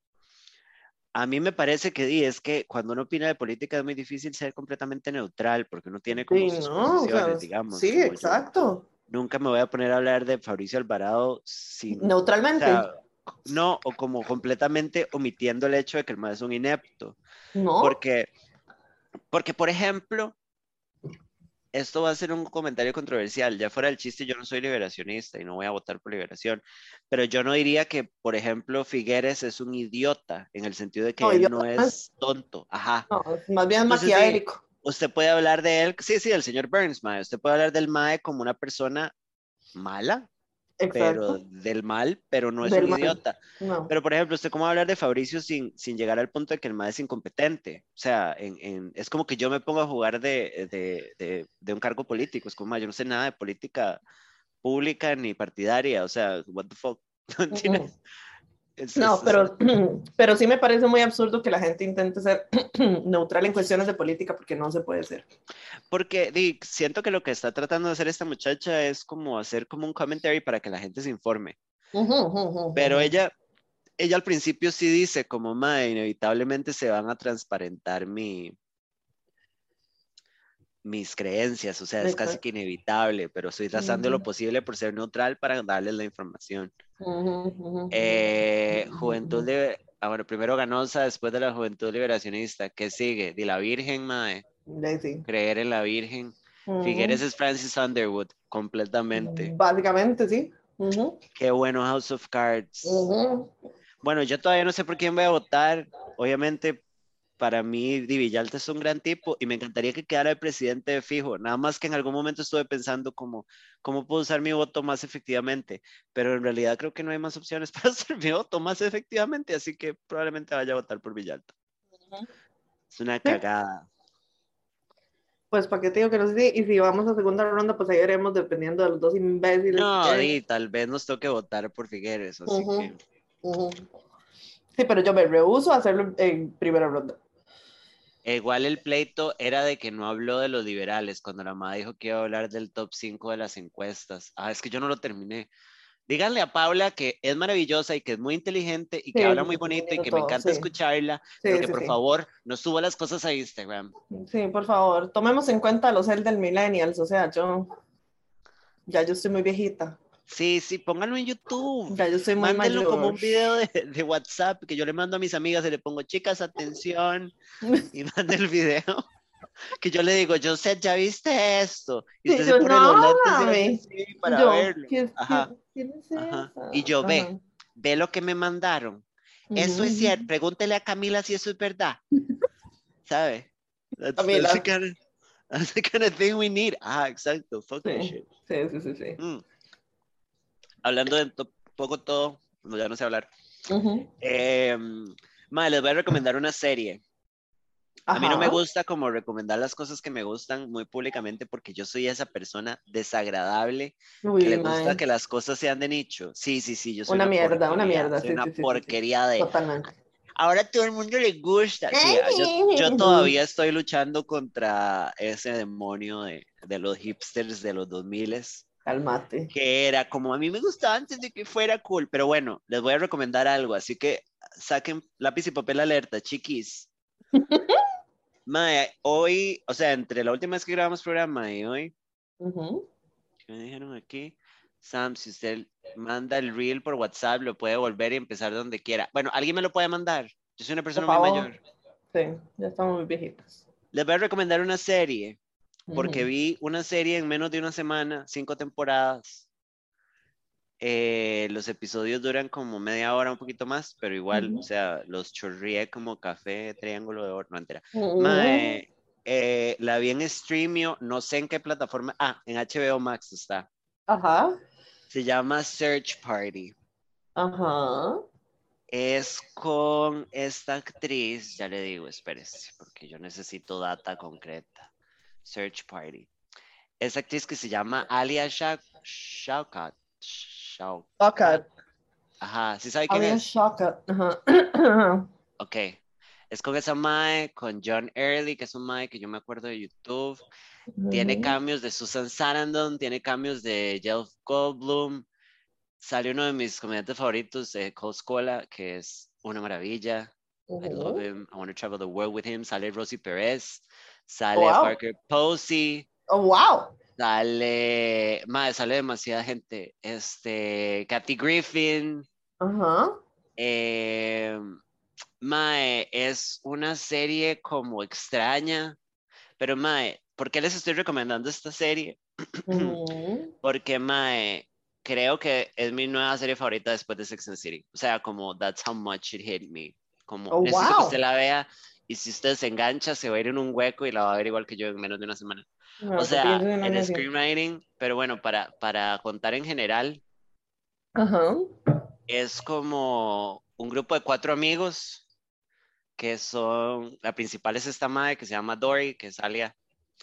A mí me parece que es que cuando uno opina de política es muy difícil ser completamente neutral porque uno tiene como Sí, sus no, o sea, posiciones, digamos, sí, como yo. exacto. Nunca me voy a poner a hablar de Fabricio Alvarado sin, o Neutralmente. sea, no, o como completamente omitiendo el hecho de que el man es un inepto. No. Porque, porque, por ejemplo, esto va a ser un comentario controversial. Ya fuera del chiste, yo no soy liberacionista y no voy a votar por liberación. Pero yo no diría que, por ejemplo, Figueres es un idiota, en el sentido de No, que él no idiota no es. es tonto. Ajá. No, es más bien Entonces, sí, maquiavélico. usted puede hablar de él, sí, sí, el señor Burns, mae. Usted puede hablar del mae como una persona mala, pero Exacto. del mal, pero no es un Del mal. idiota. No. Pero, por ejemplo, ¿usted cómo va a hablar de Fabricio sin llegar al punto de que el mal es incompetente? O sea, es como que yo me pongo a jugar de un cargo político. Es como, "Ma, yo no sé nada de política pública ni partidaria. O sea, what the fuck. No Ujú. entiendes? No, pero sí me parece muy absurdo que la gente intente ser neutral en cuestiones de política porque no se puede ser. Porque siento que lo que está tratando de hacer esta muchacha es como hacer como un commentary para que la gente se informe. Ujú, ujú, Pero ujú. ella al principio sí dice como, mae, inevitablemente se van a transparentar mis creencias, o sea, es casi que Exacto. inevitable, pero estoy trazando lo Ujú, posible por ser neutral para darles la información. ujú, ujú, ujú, Juventud ujú. bueno, primero Ganosa, después de la Juventud Liberacionista, ¿qué sigue? De la Virgen, mae, Sí. creer en la Virgen. Figueres Ujú. es Francis Underwood, completamente. Básicamente, sí. Ujú, Qué bueno House of Cards. ujú. Bueno, yo todavía no sé por quién voy a votar. Obviamente, para mí, Di Villalta es un gran tipo y me encantaría que quedara el presidente de fijo. Nada más que en algún momento estuve pensando cómo puedo usar mi voto más efectivamente, pero en realidad creo que no hay más opciones para usar mi voto más efectivamente, así que probablemente vaya a votar por Villalta. Es una Sí, cagada. pues para qué te digo que no sé si, y si vamos a segunda ronda, pues ahí veremos dependiendo de los dos imbéciles que No, queden. Tal vez nos toque votar por Figueres, así Ujú, que ujú. Sí, pero yo me rehúso a hacerlo en primera ronda. igual el pleito era de que no habló de los liberales, cuando la mamá dijo que iba a hablar del top 5 de las encuestas. Ah, es que yo no lo terminé. Díganle a Paula que es maravillosa y que es muy inteligente y que Sí, habla sí, muy sí, sí, bonito y entiendo que me todo, encanta sí. escucharla, pero Sí, que sí, por sí. favor no suba las cosas a Instagram. Sí, por favor, tomemos en cuenta los el del millennials, o sea, yo estoy muy viejita, Sí, sí, pónganlo en YouTube. ya yo estoy muy Mándenlo como mayor. un video de WhatsApp que yo le mando a mis amigas y le pongo, chicas, atención, y mande el video. Que yo le digo, yo sé, ya viste esto. Y Sí, usted se yo, pone no, los lentes y hace mami. así para Yo, verlo. ¿ Ajá, quién es ajá. esa? Y yo Ajá. ve lo que me mandaron. Eso es Ujú. cierto. Pregúntele a Camila si eso es verdad. ¿Sabe? That's the Camila. kind of, that's the kind of thing we need. Ah, exacto. Fuck that Sí, shit. sí, sí, sí, sí. Mm. Hablando de poco todo, no, ya no sé hablar. Ujú. Eh, les voy a recomendar una serie. A mí no me Ajá. gusta como recomendar las cosas que me gustan muy públicamente porque yo soy esa persona desagradable que Uy, le gusta mae. que las cosas sean de nicho. Sí, sí, sí, yo soy una Una porquería, mierda, soy sí, una sí, sí, sí, sí. porquería de... Totalmente. ahora todo el mundo le gusta. Sí, yo todavía estoy luchando contra ese demonio de los hipsters de los 2000, Cálmate. que era como a mí me gustaba antes de que fuera cool, pero bueno, les voy a recomendar algo, así que saquen lápiz y papel alerta, chiquis. Mae, hoy, o sea, entre la última vez que grabamos programa y hoy, ¿qué me dijeron aquí? Sam, si usted manda el reel por WhatsApp, lo puede volver y empezar donde quiera. Bueno, alguien me lo puede mandar. Yo soy una Por persona muy favor. mayor. Sí, ya estamos muy viejitos. Les voy a recomendar una serie, porque vi una serie en menos de una semana, 5 temporadas. Los episodios duran como media hora, un poquito más, pero igual, o sea, los chorreé como café, triángulo de oro, no entera. Mae, la vi en Streamio, no sé en qué plataforma. Ah, en HBO Max está. Ajá. Se llama Search Party. Ajá. Es con esta actriz, ya le digo, espérese, porque yo necesito data concreta. Search Party. Esa actriz que se llama Alia Shawkat. Shawkat. Ajá, ¿sí sabe quién Alia es? Shawkat. Ajá. Ok. Es con esa mae, con John Early, que es un mae que yo me acuerdo de YouTube. Tiene cambios de Susan Sarandon, tiene cambios de Jeff Goldblum. Sale uno de mis comediantes favoritos, Cole Scola, que es una maravilla. I love him. I want to travel the world with him. Sale Rosie Perez. Sale Wow. Parker Posey. Oh, wow. Sale demasiada gente. Kathy Griffin. Ajá. Mae, es una serie como extraña. Pero mae, ¿por qué les estoy recomendando esta serie? Porque mae, creo que es mi nueva serie favorita después de Sex and the City. O sea, como That's How Much It Hit Me. Como Oh, necesito que wow. usted la vea y si usted se engancha, se va a ir en un hueco y la va a ver igual que yo en menos de una semana. No, O sea, de una el nación. screenwriting, pero bueno, para contar en general, Ajá. es como un grupo de 4 amigos que son, la principal es esta madre que se llama Dory, que es Alia,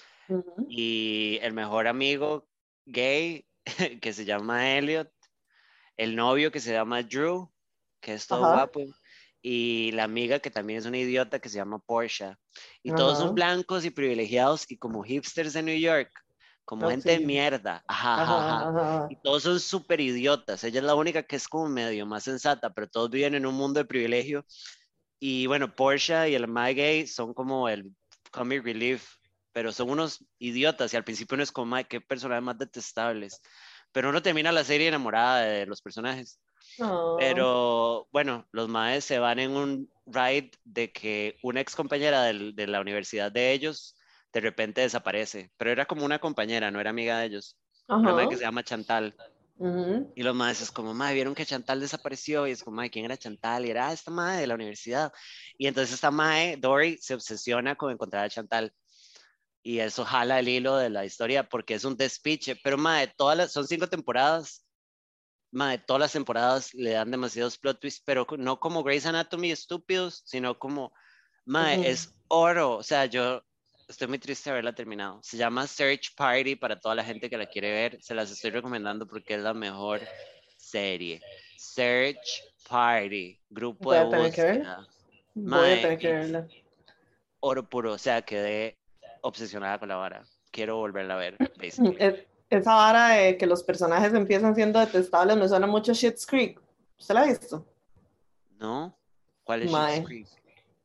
y el mejor amigo gay que se llama Elliot, el novio que se llama Drew, que es todo Ajá. guapo, y la amiga que también es una idiota que se llama Portia. Y todos son Ajá. blancos y privilegiados y como hipsters de New York, como Oh, gente de sí. mierda. Ajá, ajá, Ajá, ajá. ajá. Y todos son súper idiotas. Ella es la única que es como medio más sensata, pero todos viven en un mundo de privilegio. Y bueno, Portia y el Mae Gay son como el comic relief, pero son unos idiotas y al principio uno es como, Mae, qué personajes más detestables. Pero uno termina la serie enamorada de los personajes. Oh. Pero bueno, los maes se van en un ride de que una ex compañera de la universidad de ellos de repente desaparece, pero era como una compañera, no era amiga de ellos. Una mae Ajá. que se llama Chantal. Y los maes es como, mae, vieron que Chantal desapareció y es como, mae, ¿quién era Chantal? Y era, esta mae de la universidad. Y entonces esta mae, Dory, se obsesiona con encontrar a Chantal. Y eso jala el hilo de la historia porque es un despiche. Pero mae, son 5 temporadas. Mae, todas las temporadas le dan demasiados plot twists, pero no como Grey's Anatomy estúpidos, sino como, mae, es oro. O sea, yo estoy muy triste de haberla terminado. Se llama Search Party para toda la gente que la quiere ver. Se las estoy recomendando porque es la mejor serie. Search Party, grupo Voy de a tener que verla. búsqueda. Voy a Mae, tener que verla. oro puro. O sea, quedé obsesionada con la vara. Quiero volverla a ver, basically. Esa vara de que los personajes empiezan siendo detestables me suena mucho a Schitt's Creek. ¿Usted la ha visto? ¿No? ¿Cuál es Schitt's Mae. Creek?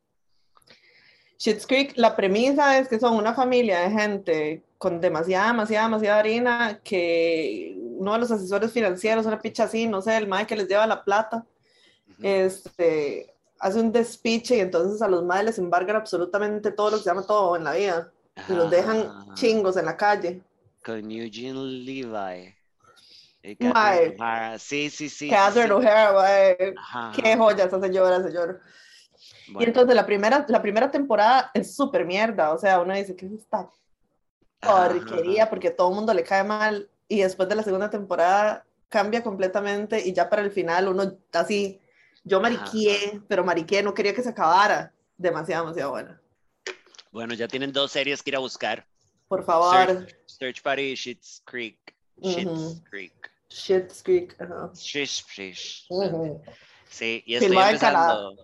Schitt's Creek, la premisa es que son una familia de gente con demasiada harina, que uno de los asesores financieros, una picha así, no sé, el mae que les lleva la plata, Ujú. hace un despiche y entonces a los maes les embargan absolutamente todo lo que se llama todo en la vida y los Ajá, dejan ajá, ajá. chingos en la calle. Con Eugene Levi y Catherine Mae, O'Hara. Sí, sí, sí, sí, Catherine sí. O'Hara, mae, Ajá, qué ajá, joya ajá. esa señora, señor. Y Bueno, entonces la primera temporada es súper mierda, o sea, uno dice, ¿qué es esta ajá, ajá, ajá. porquería? Porque todo el mundo le cae mal y después de la segunda temporada cambia completamente y ya para el final uno así, yo Ajá, ajá. mariqué, pero mariqué, no quería que se acabara. Demasiado buena. Bueno, ya tienen 2 series que ir a buscar. Por Search, favor. Search Party y Schitt's Creek. Schitt's Creek. Shit's Creek. Ajá. Shish, shish. Ujú. Sí, y estoy Filmada en Canadá. empezando.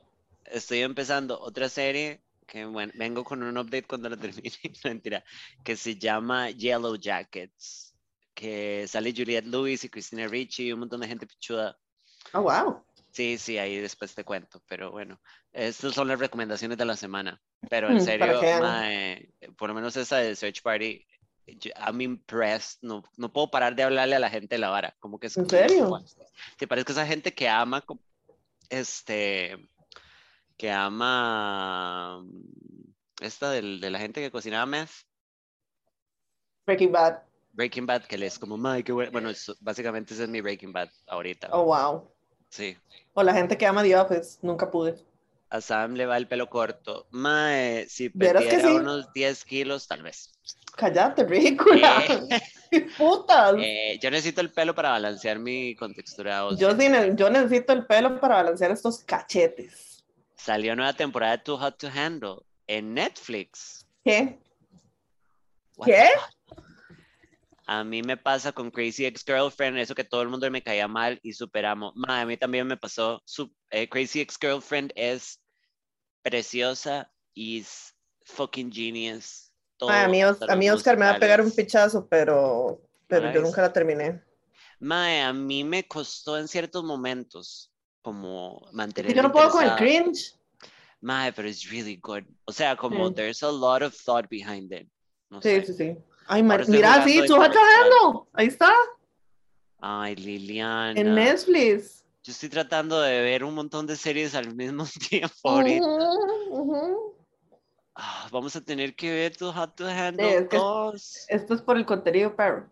estoy empezando otra serie que bueno, vengo con un update cuando la termine, no, mentira, que se llama Yellow Jackets, que sale Juliette Lewis y Christina Ricci y un montón de gente pichuda. Oh, wow. Sí, sí, ahí después te cuento, pero bueno, estas son las recomendaciones de la semana. Pero en Para que serio, vean. mae, por lo menos esa de Search Party, I'm impressed. No, no puedo parar de hablarle a la gente de la vara, como que es ¿En como loco. serio? Te parece que esa gente que ama, este, que ama esta de la gente que cocinaba meth, Breaking Bad. Breaking Bad, que les como, mae, qué bueno. Bueno, básicamente ese es mi Breaking Bad ahorita. Oh, wow. Sí. O la gente que ama The Office. Nunca pude. A Sam le va el pelo corto. Mae, si Vieras que perdiera sí. unos 10 kilos, tal vez. Cállate, ridícula. Eh, ¡Qué putas! yo necesito el pelo para balancear mi contextura Yo, ósea. yo necesito el pelo para balancear estos cachetes. Salió nueva temporada de Too Hot to Handle en Netflix. ¿Qué? What the ¿Qué? fuck? A mí me pasa con Crazy Ex-Girlfriend, eso que todo el mundo me caía mal y superamos. Mae, a mí también me pasó. Crazy Ex-Girlfriend es preciosa y es fucking genius. Ay, Todo, hasta a los mí Oscar me va a pegar un musicales. pichazo, ¿No pero la yo nunca viste? la terminé. Mae, a mí me costó en ciertos momentos como Es que yo mantenerme no puedo con el interesada. cringe. Mae, pero it's really good. O sea, como Sí, there's a lot of thought behind it. No sí, sé. sí, sí. Ay, Ahora estoy mira, jugando sí, de tú vas intelectual. trabajando. Ahí está, Ay, en Liliana. Netflix. Yo estoy tratando de ver un montón de series al mismo tiempo ahorita. Ujú, ujú. Vamos a tener que ver Too Hot to Sí, Handle es que 2. esto es por el contenido, perro.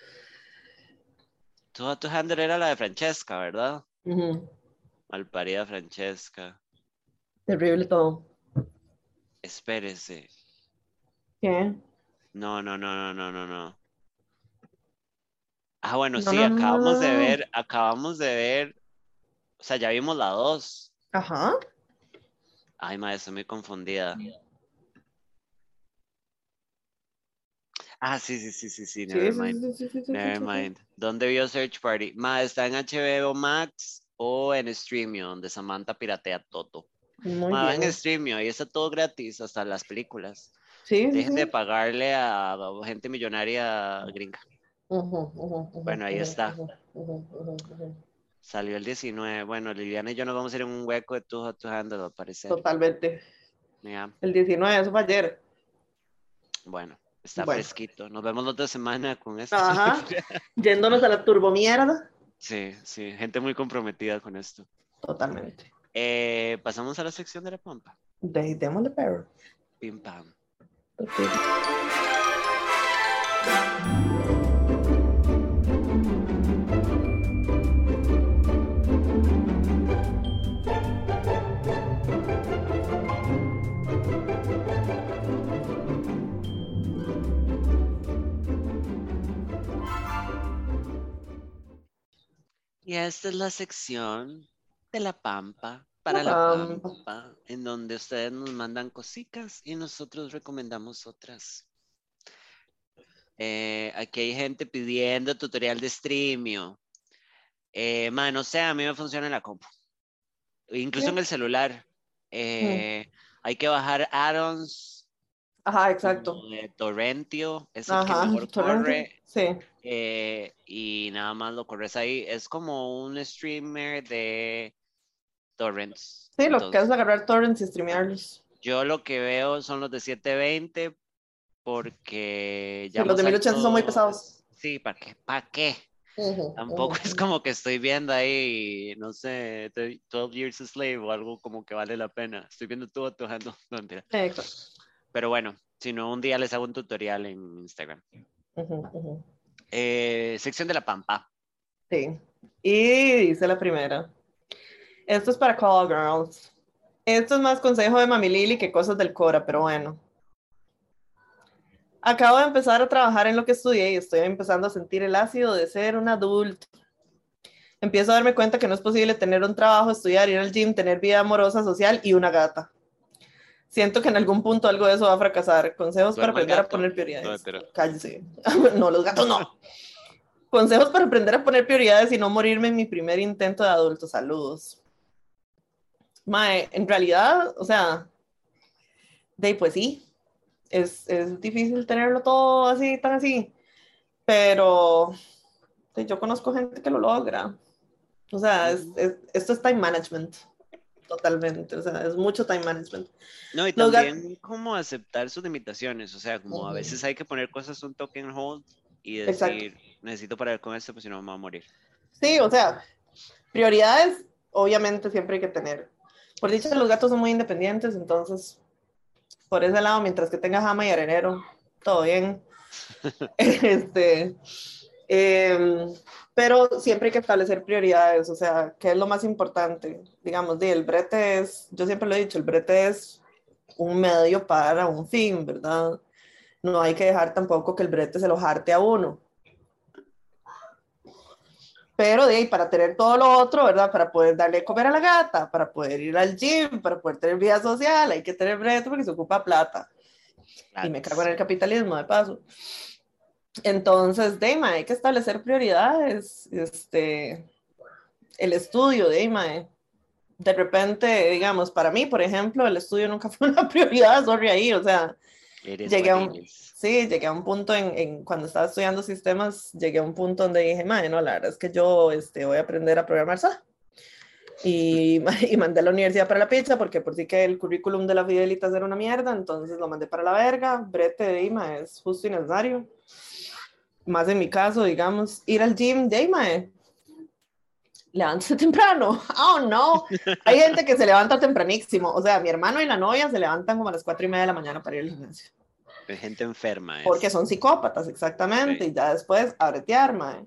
Too Hot to Handle era la de Francesca, ¿verdad? Ujú. Malparida Francesca. Terrible todo. Espérese. ¿Qué? No, no, no, no, no, no, no. Bueno, No, sí, no, no, no, no. acabamos de ver, o sea, ya vimos la 2. Ajá. Ay, madre, estoy muy confundida. Sí, sí, sí, sí, sí, Sí, never sí, mind. sí, sí, sí, sí, sí, Never sí, sí. mind. ¿Dónde vio Search Party? ¿Está en HBO Max o en Streamio, donde Samantha piratea todo? Muy Va en bien. Streamio, ahí está todo gratis, hasta las películas. Sí, sí, Dejen de sí. pagarle a gente millonaria gringa. Ujú, ujú, ujú, Bueno, ahí ujú, está. ujú, ujú, ujú, ujú. Salió el 19. Bueno, Liliana y yo nos vamos a ir en un hueco de Too Hot to Handle, al parecer. Totalmente. Ya, El 19, eso fue ayer. bueno, está Bueno. fresquito. Nos vemos la otra semana con esto. Ajá. Yéndonos a la turbomierda. Sí, sí, gente muy comprometida con esto. Totalmente. Pasamos a la sección de la pampa. Démosle, perro. Pim pam. Y esta es la sección de la pampa para la Pam. pampa, en donde ustedes nos mandan cositas y nosotros recomendamos otras. Aquí hay gente pidiendo tutorial de Streamio. No sé, a mí me funciona en la compu, incluso en ¿Qué? el celular. Mm. Hay que bajar add-ons Ajá, como exacto. de Torrentio, es el que Ajá, mejor torrente. corre. Sí. Y nada más lo corres ahí. Es como un streamer de torrents. Sí, lo que haces es Entonces, agarrar torrents y ah, streamearlos. yo lo que veo son los de 720 porque Sí, ya los de más 1080 son muy alto, pesados. sí, ¿para qué? ¿Para qué? Ujú, Tampoco ujú, es ujú. como que estoy viendo ahí, no sé, 12 Years a Slave o algo como que vale la pena. Estoy viendo todo tojando, no, mentira. Sí, exacto. Pero bueno, si no, un día les hago un tutorial en Instagram. Ujú, ujú. Sección de la pampa. Sí. Y dice la primera. Esto es para Call Girls. Esto es más consejo de Mami Lili que cosas del Cora, pero bueno. Acabo de empezar a trabajar en lo que estudié y estoy empezando a sentir el ácido de ser un adulto. Empiezo a darme cuenta que no es posible tener un trabajo, estudiar, ir al gym, tener vida amorosa, social y una gata. Siento que en algún punto algo de eso va a fracasar. Consejos para Duerma el aprender a gato. poner No, prioridades. pero Cállese. No, los gatos no. Consejos para aprender a poner prioridades y no morirme en mi primer intento de adulto. Saludos. Mae, en realidad, o sea, pues sí, es difícil tenerlo todo así, tan así, pero yo conozco gente que lo logra. O sea, Ujú. esto es time management, totalmente. O sea, es mucho time management. No, y Los gatos. también como aceptar sus limitaciones, o sea, como a veces hay que poner cosas un toque en hold y Exacto. decir, necesito parar con esto, pues si no me voy a morir. Sí, o sea, prioridades, obviamente, siempre hay que tener. Por dicho, los gatos son muy independientes, entonces, por ese lado, mientras que tenga jama y arenero, todo bien. Este, eh, pero siempre hay que establecer prioridades, o sea, ¿qué es lo más importante? Digamos, el brete es, yo siempre lo he dicho, el brete es un medio para un fin, ¿verdad? No hay que dejar tampoco que el brete se lo jarte a uno. Pero de ahí, para tener todo lo otro, ¿verdad? Para poder darle de comer a la gata, para poder ir al gym, para poder tener vida social, hay que tener brete porque se ocupa plata. Y me cago en Latas. el capitalismo, de paso. Entonces, Deima, hay que establecer prioridades. El estudio, Deima. De repente, digamos, para mí, por ejemplo, el estudio nunca fue una prioridad, sorry ahí, o sea, It is llegué what a it un, is. sí, llegué a un punto cuando estaba estudiando sistemas, llegué a un punto donde dije, madre, no, la verdad es que yo voy a aprender a programar sola. Y mandé a la universidad para la pizza porque por sí que el currículum de la Fidelitas era una mierda, entonces lo mandé para la verga. Brete de Ima es justo y necesario. Más en mi caso, digamos, ir al gym de Ima, levántese temprano. Oh, no. Hay gente que se levanta tempranísimo. O sea, mi hermano y la novia se levantan como a las 4:30 de la mañana para ir al gimnasio. Gente enferma Porque es. son psicópatas, exactamente. Sí. Y ya después a bretear, mae.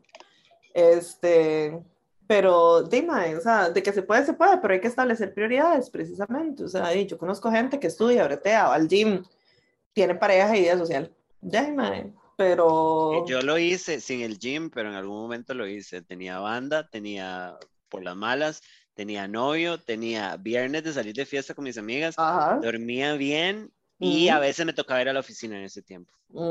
Este, pero dime, o sea, de que se puede, pero hay que establecer prioridades precisamente. O sea, yo conozco gente que estudia, bretea, va al gym, tiene pareja y vida social. Dime, pero, Yo lo hice sin el gym, pero en algún momento lo hice. Tenía banda, tenía por las malas, tenía novio, tenía viernes de salir de fiesta con mis amigas, ajá, dormía bien y a uh veces me tocaba ir a la oficina en ese tiempo.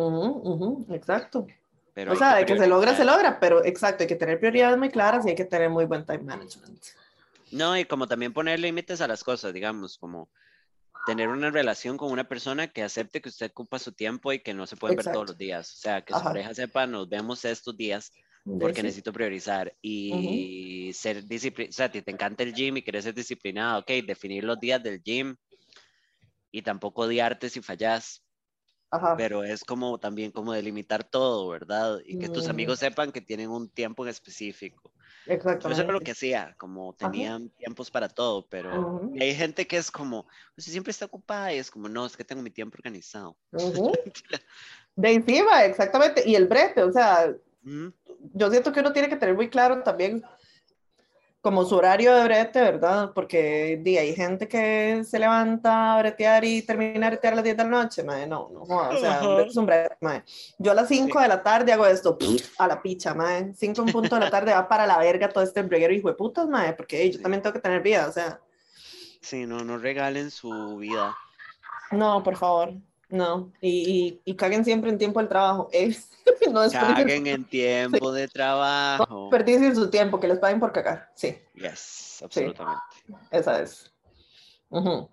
exacto. Pero O hay que sea, de que se priorizar. logra, pero exacto, hay que tener prioridades muy claras y hay que tener muy buen time management. No, y como también poner límites a las cosas, digamos, como tener una relación con una persona que acepte que usted ocupa su tiempo y que no se pueden ver todos Exacto, los días. O sea, que su ajá, pareja sepa, nos vemos estos días de porque sí. necesito priorizar Ujú, y ser disciplinado. O sea, si te encanta el gym y quieres ser disciplinado, ok, definir los días del gym y tampoco odiarte si fallas, ajá, pero es como también como delimitar todo, ¿verdad? Y que tus ujú, amigos sepan que tienen un tiempo en específico. Yo eso era lo exactamente. que hacía, como Ajá, tenían tiempos para todo, pero ujú, y hay gente que es como, pues siempre está ocupada y es como, no, es que tengo mi tiempo organizado. ujú. De encima, exactamente. Y el brete, o sea, Mm, yo siento que uno tiene que tener muy claro también como su horario de brete, ¿verdad? Porque hay gente que se levanta a bretear y termina a bretear a las 10 de la noche, mae. No, no joda, o sea, un brete ajá. es un brete, mae. Yo a las Sí, 5 de la tarde hago esto, a la picha, mae. 5 en punto de la tarde va para la verga todo este breguero hijo de putas, mae, porque yo sí, también tengo que tener vida, o sea, sí, no, no regalen su vida. no, por favor, no. Y caguen siempre en tiempo del trabajo, no desperdicien Caguen en tiempo de trabajo. su tiempo, que les paguen por cagar, sí, Yes, sí, absolutamente. esa es. Ujú.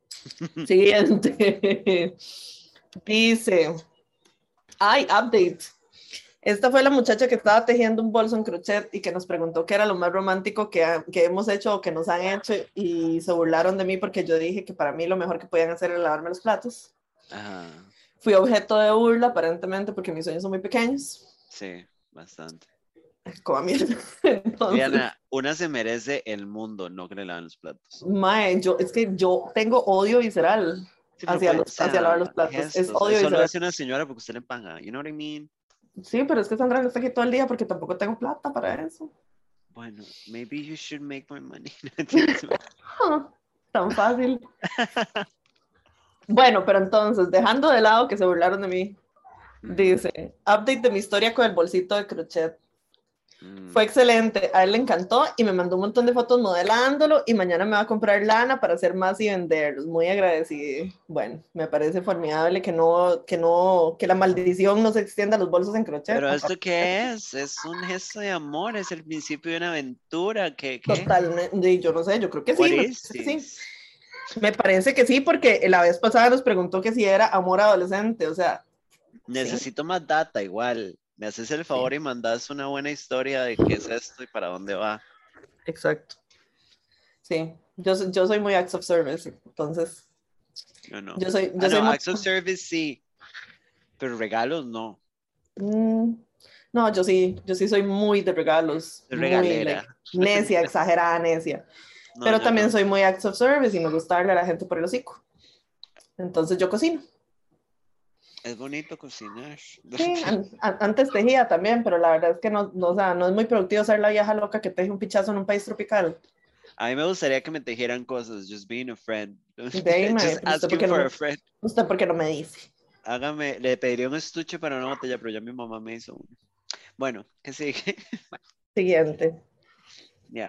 Siguiente. Dice, hay update. Esta fue la muchacha que estaba tejiendo un bolso en crochet y que nos preguntó qué era lo más romántico que hemos hecho o que nos han hecho y se burlaron de mí porque yo dije que para mí lo mejor que podían hacer era lavarme los platos. Ajá, Fui objeto de burla aparentemente porque mis sueños son muy pequeños. sí, bastante. Como a mierda. Entonces, Diana, una se merece el mundo, no que le laven los platos. mae, es que yo tengo odio visceral Sí, pero hacia pues, o hacia lavar los sea, platos. Es gestos, odio eso lo visceral. hace una señora porque usted le paga, you know what I mean? Sí, pero es que Sandra no está aquí todo el día porque tampoco tengo plata para eso. Bueno, maybe you should make more money. No entiendes. Ah, tan fácil. Bueno, pero entonces, dejando de lado que se burlaron de mí, Ujú. dice, update de mi historia con el bolsito de crochet. Fue excelente, a él le encantó y me mandó un montón de fotos modelándolo y mañana me va a comprar lana para hacer más y venderlos. Muy agradecido. Bueno, me parece formidable que la maldición no se extienda a los bolsos en crochet. Pero ¿esto qué es? Es un gesto de amor, es el principio de una aventura. ¿Qué? Totalmente, yo no sé, yo creo que What sí, me is parece que sí. this? Me parece que sí, porque la vez pasada nos preguntó que si era amor adolescente, o sea. Necesito más data igual. Me haces el favor y mandas una buena historia de qué es esto y para dónde va. Exacto. Sí, yo soy muy acts of service, entonces. Yo no. Yo soy No, muy... acts of service sí, pero regalos no. No, yo sí soy muy de regalos, Soy muy like, regalera. necia, exagerada necia. No, Pero yo también no. soy muy acts of service y me gusta darle a la gente por el hocico. Entonces yo cocino. Es bonito cocinar. Sí, antes tejía también, pero la verdad es que o sea, no es muy productivo ser la vieja loca que teje un pichazo en un país tropical. A mí me gustaría que me tejieran cosas, just being a friend. De ahí, mae, Just pero asking for a friend. usted por qué no me dice. Hágame, le pediría un estuche para una botella, pero ya mi mamá me hizo uno. Bueno, ¿qué sigue? Siguiente. Ya.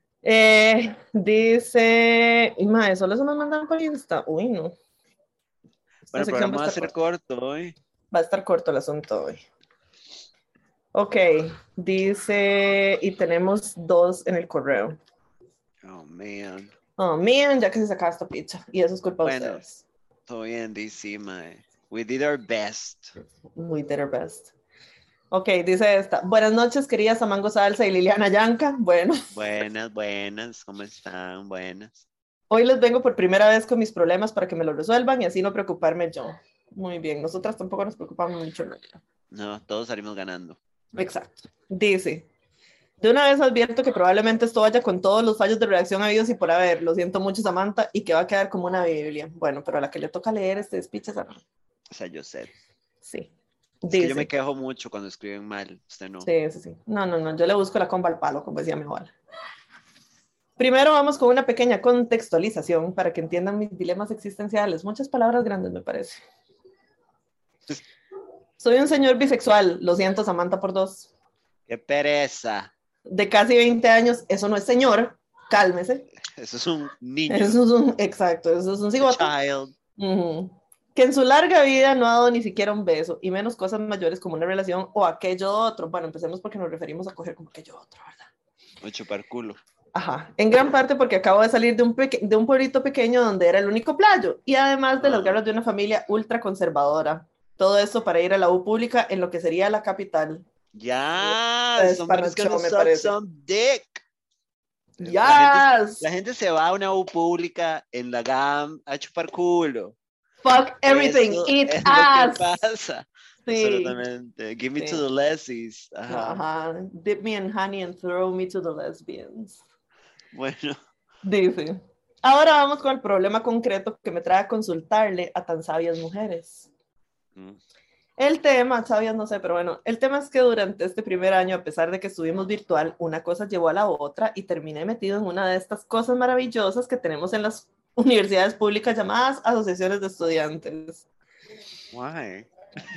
Dice, y mae, solo se me mandan por Insta. Uy, no. Esta Bueno, el sección programa va a ser corto hoy. va a estar corto el asunto hoy. Ok, dice, y tenemos 2 en el correo. Oh, man. Oh, man, ya que se sacaba esta pizza. Y eso es culpa de Bueno, ustedes. todo bien, DC, mae. We did our best. We did our best. Ok, dice esta. Buenas noches, queridas Samango Salsa y Liliana Yanka. Bueno, Buenas, ¿cómo están? Buenas. hoy les vengo por primera vez con mis problemas para que me los resuelvan y así no preocuparme yo. Muy bien, nosotras tampoco nos preocupamos mucho. No, todos salimos ganando. Exacto. Dice, de una vez advierto que probablemente esto vaya con todos los fallos de redacción habidos y por haber. Lo siento mucho, Samantha, y que va a quedar como una Biblia. Bueno, pero a la que le toca leer este speech es a mí. O sea, yo sé. Sí. Es que yo me quejo mucho cuando escriben mal. Usted no. Sí. No. Yo le busco la comba al palo, como decía mi abuela. Primero vamos con una pequeña contextualización para que entiendan mis dilemas existenciales. Muchas palabras grandes, me parece. Soy un señor bisexual. Lo siento, Samantha, por 2. ¡Qué pereza! De casi 20 años. Eso no es señor. Cálmese. Eso es un niño. Eso es un... Exacto. Eso es un cigoto. Child. Que en su larga vida no ha dado ni siquiera un beso, y menos cosas mayores como una relación o aquello otro. Bueno, empecemos porque nos referimos a coger como aquello otro, ¿verdad? O chupar culo. Ajá, en gran parte porque acabo de salir de un pueblito pequeño donde era el único playo, y además de las garras de una familia ultra conservadora. Todo esto para ir a la U pública en lo que sería la capital. Ya, somebody's Desparachó, gonna me suck parece. some dick. Yes. La gente se va a una U pública en la GAM a chupar culo. Fuck everything, Eso eat es ass. lo que pasa. Sí. Absolutamente. Give me to the lessies. Ajá. Dip me in honey and throw me to the lesbians. Bueno. Dice, ahora vamos con el problema concreto que me trae a consultarle a tan sabias mujeres. El tema, sabias no sé, pero bueno, el tema es que durante este primer año, a pesar de que estuvimos virtual, una cosa llevó a la otra y terminé metido en una de estas cosas maravillosas que tenemos en las universidades públicas llamadas asociaciones de estudiantes. Why?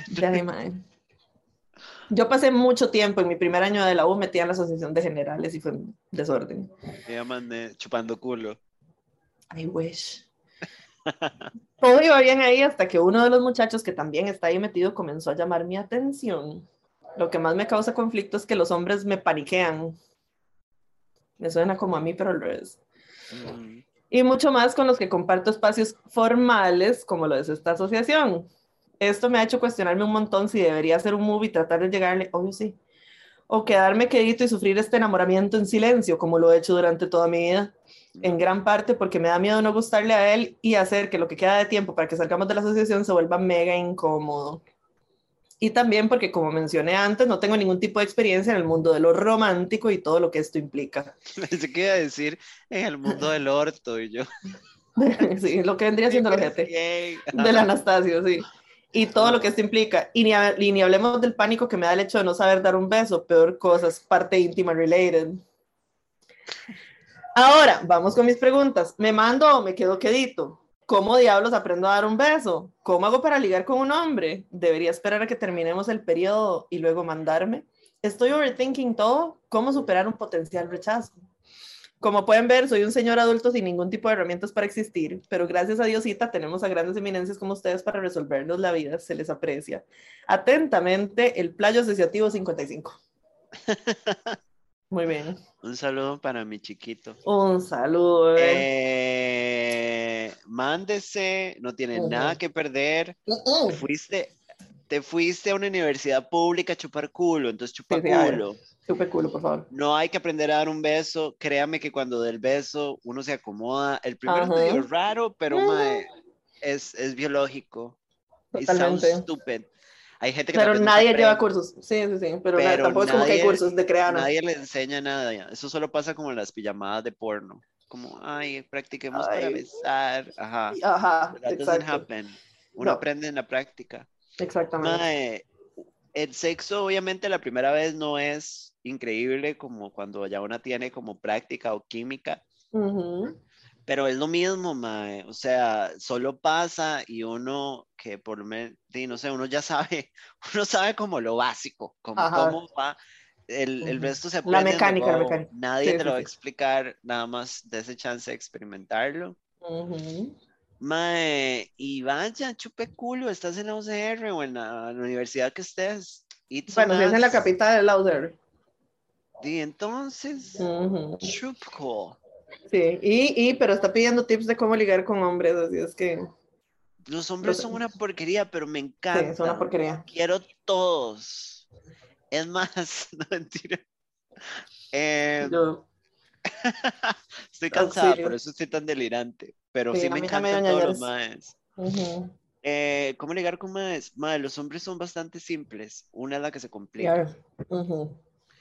Yo pasé mucho tiempo en mi primer año de la U metida en la asociación de generales y fue un desorden. Me llaman chupando culo. I wish. Todo iba bien ahí hasta que uno de los muchachos que también está ahí metido comenzó a llamar mi atención. Lo que más me causa conflicto es que los hombres me paniquean. Me suena como a mí, pero al revés. Y mucho más con los que comparto espacios formales como lo es esta asociación. Esto me ha hecho cuestionarme un montón si debería hacer un move y tratar de llegarle, obvio sí, o quedarme quedito y sufrir este enamoramiento en silencio como lo he hecho durante toda mi vida. En gran parte porque me da miedo no gustarle a él y hacer que lo que queda de tiempo para que salgamos de la asociación se vuelva mega incómodo. Y también porque, como mencioné antes, no tengo ningún tipo de experiencia en el mundo de lo romántico y todo lo que esto implica. Pensé que iba a decir en el mundo del orto y yo. Sí, lo que vendría siendo el ojete del Anastasio, sí. Y todo lo que esto implica. Y ni hablemos del pánico que me da el hecho de no saber dar un beso, peor cosas, parte íntima related. Ahora, vamos con mis preguntas. ¿Me mando o me quedo quedito? ¿Cómo diablos aprendo a dar un beso? ¿Cómo hago para ligar con un hombre? ¿Debería esperar a que terminemos el periodo y luego mandarme? Estoy overthinking todo. ¿Cómo superar un potencial rechazo? Como pueden ver, soy un señor adulto sin ningún tipo de herramientas para existir, pero gracias a Diosita tenemos a grandes eminencias como ustedes para resolvernos la vida, se les aprecia. Atentamente, el Playo Asociativo 55. Muy bien. Un saludo para mi chiquito. Un saludo. Mándese, no tiene nada que perder. Te fuiste a una universidad pública a chupar culo, entonces chupa Sí, a ver, culo. chupe culo, por favor. No hay que aprender a dar un beso. Créame que cuando del beso uno se acomoda. El primero es Ajá. medio raro, pero mae, es biológico. It sounds Totalmente. stupid. Hay gente que Pero tal vez nunca nadie lleva aprende, cursos. Sí, sí, sí. Pero pero tampoco es como que hay cursos de creana. nadie le enseña nada. Eso solo pasa como en las pijamadas de porno. Como, ay, practiquemos para Ay, besar. Ajá. ajá, But that doesn't exacto. happen. Uno No, aprende en la práctica. exactamente. Mae, el sexo, obviamente, la primera vez no es increíble como cuando ya una tiene como práctica o química, Ujú. pero es lo mismo, mae. O sea, solo pasa y uno que por lo menos, no sé, uno ya sabe, uno sabe como lo básico, como Ajá. cómo va. El Ujú. resto se La aprende on the mecánica, la go. mecánica. Nadie Sí, te lo sí, va a sí. explicar, nada más de ese chance de experimentarlo. Ujú. Mae, y vaya, chupe culo, estás en la UCR o en la universidad que estés. Eat some Bueno, si es en la ass. capital del Lauser. Y entonces, Ujú. chup cool. Sí, pero está pidiendo tips de cómo ligar con hombres, así es que, Los lo hombres sé. son una porquería, pero me Sí, es una encantan. porquería. Quiero todos. Es más, no mentira. Eh, Yo, estoy cansada, por auxilio. eso estoy tan delirante. Pero Sí, sí a me mí ya me dio encantan todos los ñañares. maes. Ujú. ¿Cómo ligar con maes? Mae, los hombres son bastante simples. Una es la que se complica. Ya. Ujú.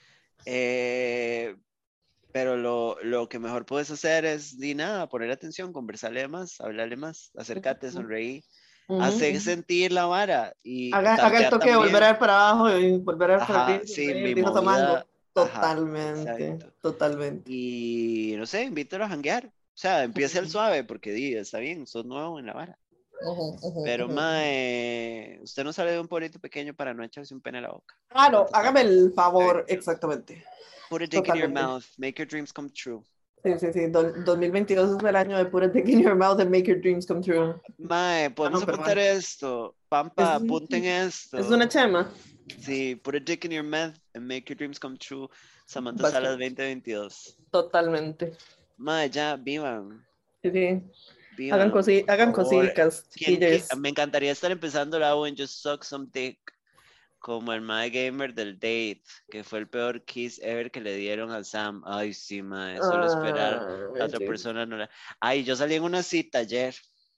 Eh, pero lo que mejor puedes hacer es, di nada, poner atención, conversarle más, hablarle más, acércate, Ujú. sonreír, Ujú, hacer ujú. sentir la vara y Haga el tantea toque de volver a también. ver para abajo y volver a ver para arriba Ajá, y sí, sonreír, mi dijo movida, Samango. ajá, Totalmente, exacto. totalmente. Y no sé, invítalo a janguear. O sea, empiece al Ujú, suave porque di, está bien, sos nuevo en la vara. ujú, ujú, Pero, ujú. mae, usted no sale de un pueblito pequeño para no echarse un pene en la boca. Claro, ¿Cuántos hágame el años? favor, 22. exactamente. Put a dick in your Totalmente. mouth. Make your dreams come true. Sí, sí, sí. 2022 es el año de put a dick in your mouth and make your dreams come true. Mae, podemos Bueno, apuntar peruano. esto. Pampa, Es, apunten es esto. una chema. Sí, put a dick in your mouth and make your dreams come true. Samantha Salas Básicamente. 2022. Totalmente. Mae, ya, vivan. Sí, sí. Vivan, por Hagan favor. cositas, chiquillos. Me encantaría estar empezando la U en Just Suck Some Dick. Como el mae gamer del date, que fue el peor kiss ever que le dieron a Sam. Ay, sí, mae, solo esperar. La Ah, otra sí. persona no la. Ay, yo salí en una cita ayer,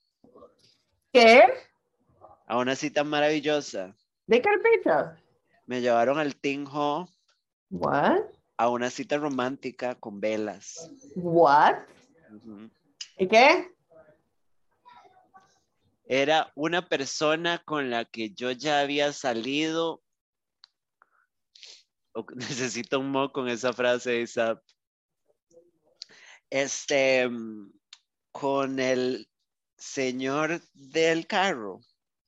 ¿Qué? a una cita maravillosa. ¿De carpeta? Me llevaron al Ting Ho What? a una cita romántica con velas. What? Ujú. ¿Y qué? Era una persona con la que yo ya había salido. Necesito un mo con esa frase, Isaac. Este, con el señor del carro.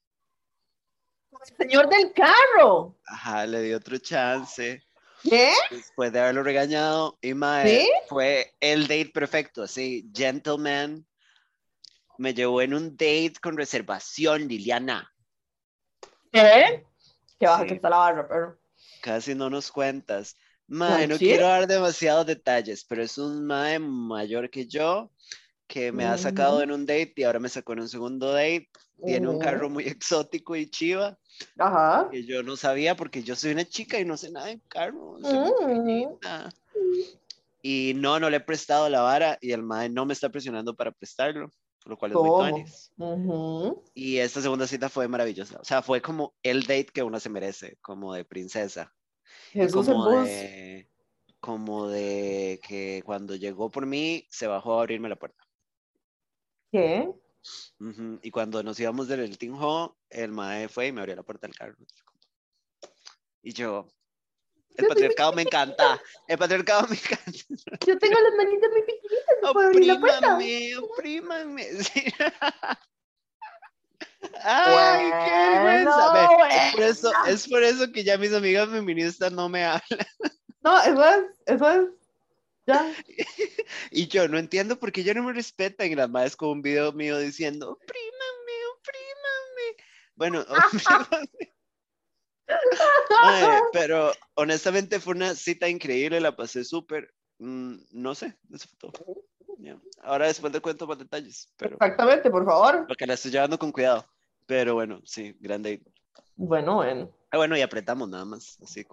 Señor del carro. Ajá, le di otro chance ¿Qué? después de haberlo regañado. Y mae, ¿Sí? fue el date perfecto, así, gentleman. Me llevó en un date con reservación, Liliana. ¿Qué? Qué baja que Sí, está la barra, pero. casi no nos cuentas. Mae, Al no chile. quiero dar demasiados detalles, pero es un mae mayor que yo que me ha sacado Ujú, en un date y ahora me sacó en un segundo date. Tiene un carro ujú. muy exótico y chiva Ajá. que yo no sabía porque yo soy una chica y no sé nada de carro, soy muy Ujú. pequeñita. Y no le he prestado la vara y el mae no me está presionando para prestarlo, por lo cual es muy ¿Cómo? tuanis. Ujú. Y esta segunda cita fue maravillosa. O sea, fue como el date que uno se merece, como de princesa. Y Jesús en bus. como de que cuando llegó por mí, se bajó a abrirme la puerta. ¿Qué? Ujú. Y cuando nos íbamos del Team Ho, el mae fue y me abrió la puerta del carro. Y yo, el Yo soy muy patriarcado me chiquitita. encanta, el patriarcado me encanta. Yo tengo las manitas muy pequeñitas. ¿Me puedo abrir la puerta? Oprímanme, oprímanme. Sí. Ay, qué vergüenza. Ve, Bueno, bueno. es por eso que ya mis amigas feministas no me hablan. No, eso es, ya. Y yo no entiendo por qué ya no me respetan. Y las madres con un video mío diciendo, oprímame, oprímame. Bueno, mae, pero honestamente fue una cita increíble, la pasé súper. No sé, eso fue todo. Ya. Ahora después te cuento más detalles, pero Exactamente, por favor. porque la estoy llevando con cuidado. Pero bueno, sí, grande. Bueno, bueno. Ah, bueno, y apretamos nada más, así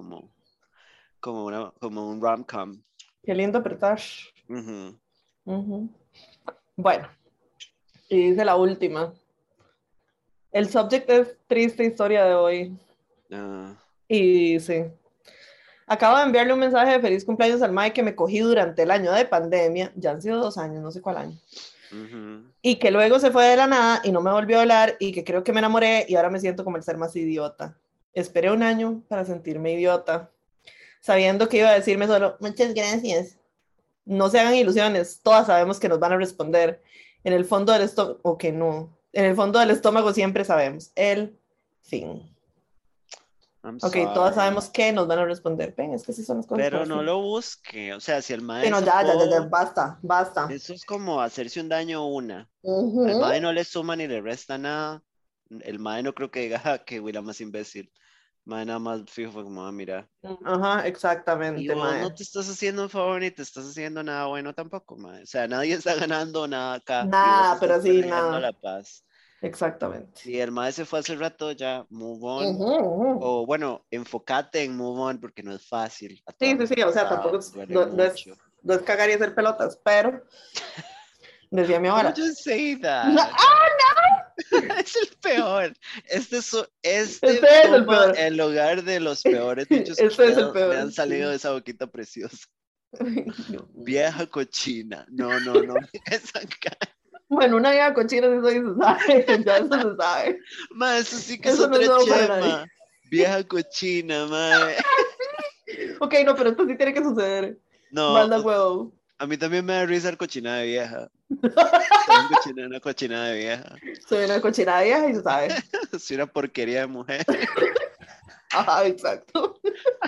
como un rom-com. Qué lindo apretar. Ujú. Ujú. Bueno, y dice la última. El subject es triste historia de hoy. Ah, Y dice, acabo de enviarle un mensaje de feliz cumpleaños al Mike que me cogí durante el año de pandemia. Ya han sido 2 años, no sé cuál año. ujú. Y que luego se fue de la nada y no me volvió a hablar y que creo que me enamoré y ahora me siento como el ser más idiota. Esperé un año para sentirme idiota, sabiendo que iba a decirme solo, muchas gracias. No se hagan ilusiones, todas sabemos que nos van a responder. En el fondo del estómago, o que no. En el fondo del estómago siempre sabemos. El fin. I'm Ok, todas sorry. sabemos que nos van a responder. Ven, es que sí son las cosas como Pero no así. lo busque. O sea, si el Sí, mae no, ya, sacó, basta, basta. eso es como hacerse un daño una. Al Ujú. mae no le suma ni le resta nada. El mae no creo que diga "Ja, que Willa más imbécil". Mae nada más fijo fue como, mira. Ajá, Y exactamente, vos no mae. te estás haciendo un favor ni te estás haciendo nada bueno tampoco, mae. O sea, nadie está ganando nada acá y vos Nada, estás pero sí, perdiendo nada. la paz. Exactamente. Si el mae se fue hace rato, ya, move on. Ujú, ujú. O bueno, enfócate en move on porque no es fácil. A Sí, todas sí, nos ha sí, o sea, tampoco pasado, es, duele no, mucho. no es cagar y hacer pelotas, pero decía mi Why would abuela. you say No, that? ¡ah, Es el peor. no! Este Este es el toma peor. el lugar de los peores dichos que Este es el me han peor, salido sí. de esa boquita preciosa. Ay, Dios mío. Vieja cochina. No, no, no. Esa cara. Bueno, una vieja cochina, eso sí se sabe, ya eso se sabe. Ma, eso sí que es Eso no es otra nuevo para nadie. chema. Vieja cochina, ma. Ok, no, pero esto sí tiene que suceder. No, Manda huevo. a mí también me da risa el cochina de vieja. Ser una cochina de vieja. Soy una cochina vieja y se sabe. Soy una porquería de mujer. Ajá, exacto.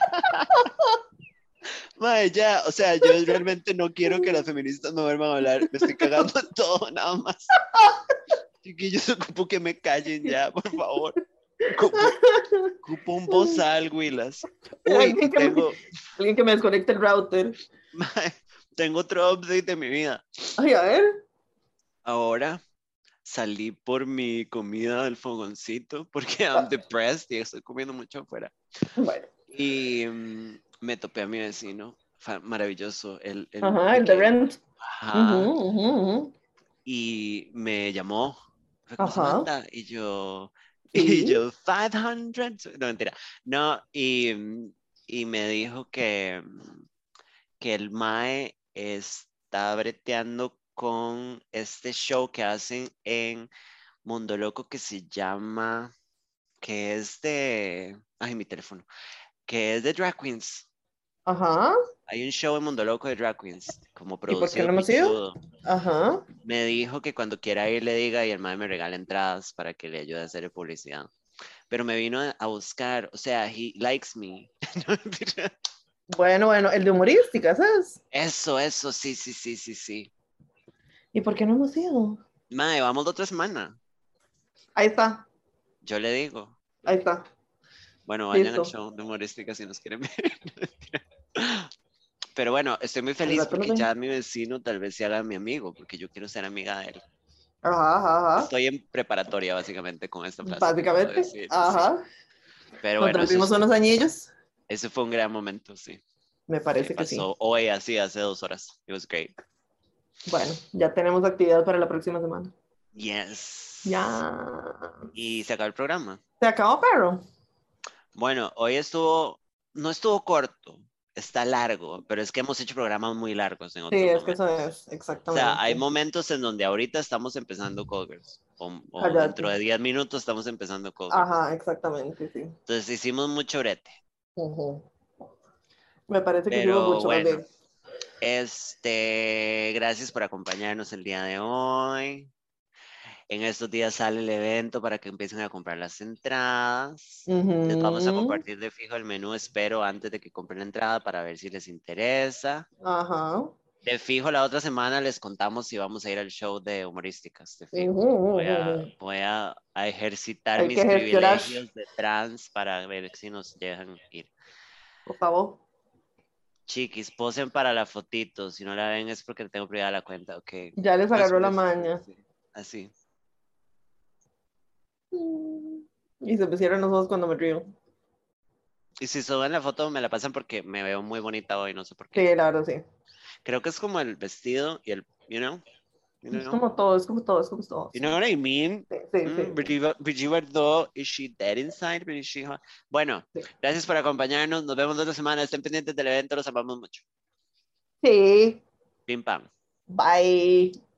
Mae, ya, o sea, yo realmente no quiero que las feministas me vuelvan a hablar. Me estoy cagando en todo, nada más. Chiquillos, ocupo que me callen ya, por favor. Ocupo, ocupo un bozal, Willas. Uy, Alguien y que me, tengo, alguien que me desconecte el router. mae, tengo otro update de mi vida. Ay, a ver. Ahora salí por mi comida del fogoncito porque I'm depressed y estoy comiendo mucho afuera. Bueno. Y me topé a mi vecino, maravilloso, Ajá, de el de que, Rent. Ujú, ajá, ujú, ujú. y me llamó, fue como Ajá, Samantha, y yo, y sí. yo, 500, no mentira, no, y me dijo que el Mae está breteando con este show que hacen en Mundo Loco que se llama, que es de, ay, mi teléfono, que es de Drag Queens. Ajá. Hay un show en Mundo Loco de Drag Queens, como ¿Y por qué producido no hemos ido? pichudo. Ajá. Me dijo que cuando quiera ir le diga y el mae me regala entradas para que le ayude a hacer publicidad. Pero me vino a buscar, o sea, he likes me. No, mentira. Bueno, bueno, el de humorística, ¿sabes? Eso, sí, sí, sí, sí, sí. ¿Y por qué no hemos ido? Mae, vamos la otra semana. Ahí está, Yo le digo. ahí está. Bueno, vayan al Listo. show de humorística si nos quieren ver. No, mentira. Pero bueno, estoy muy Al feliz rato nos porque ven. ya mi vecino tal vez se haga mi amigo, porque yo quiero ser amiga de él. Ajá, ajá, ajá. Estoy en preparatoria básicamente con esta frase que acabo de Básicamente. decir, sí. Ajá. Pero Nos bueno, volvimos unos añillos. ese fue un gran momento, sí. Me Que parece que sí. pasó hoy así, hace 2 horas. It was great. Bueno, ya tenemos actividad para la próxima semana. Ya. Yes. Y se acabó el programa. ¿Se acabó, perro? Bueno, hoy no estuvo corto, está largo, pero es que hemos hecho programas muy largos en Sí, otros es que eso momentos. es, O sea, hay exactamente. momentos en donde ahorita estamos empezando Cold Girls, o dentro Cállate. de 10 minutos estamos empezando Cold Girls. Ajá, exactamente, sí. Entonces hicimos mucho brete, Ujú. Me parece que hicimos pero mucho más bueno, bien. gracias por acompañarnos el día de hoy. En estos días sale el evento para que empiecen a comprar las entradas. Les vamos a Ujú. compartir de fijo el menú, espero, antes de que compren la entrada para ver si les interesa. Ajá. De fijo, la otra semana les contamos si vamos a ir al show de humorísticas, de fijo. Ujú, ujú. Voy a ejercitar Hay que mis gestionar, privilegios de trans para ver si nos dejan ir. por favor. Chiquis, posen para la fotito. Si no la ven es porque tengo privada la cuenta. Ok. Ya les No, agarró la sí, maña. sí. Así. Y se pusieron los ojos cuando me río. Y si suben la foto, me la pasan porque me veo muy bonita hoy, no sé por qué. Sí, la verdad, sí. Creo que es como el vestido y el, you Es know, como todo, es como todo, es como todo. you Sí, know what I mean? sí, sí, sí. Brigitte Bardot, is she dead inside? But is she hot? Bueno, Sí. gracias por acompañarnos. Nos vemos otra semana. Estén pendientes del evento. Los amamos mucho. Sí. Pim pam. Bye.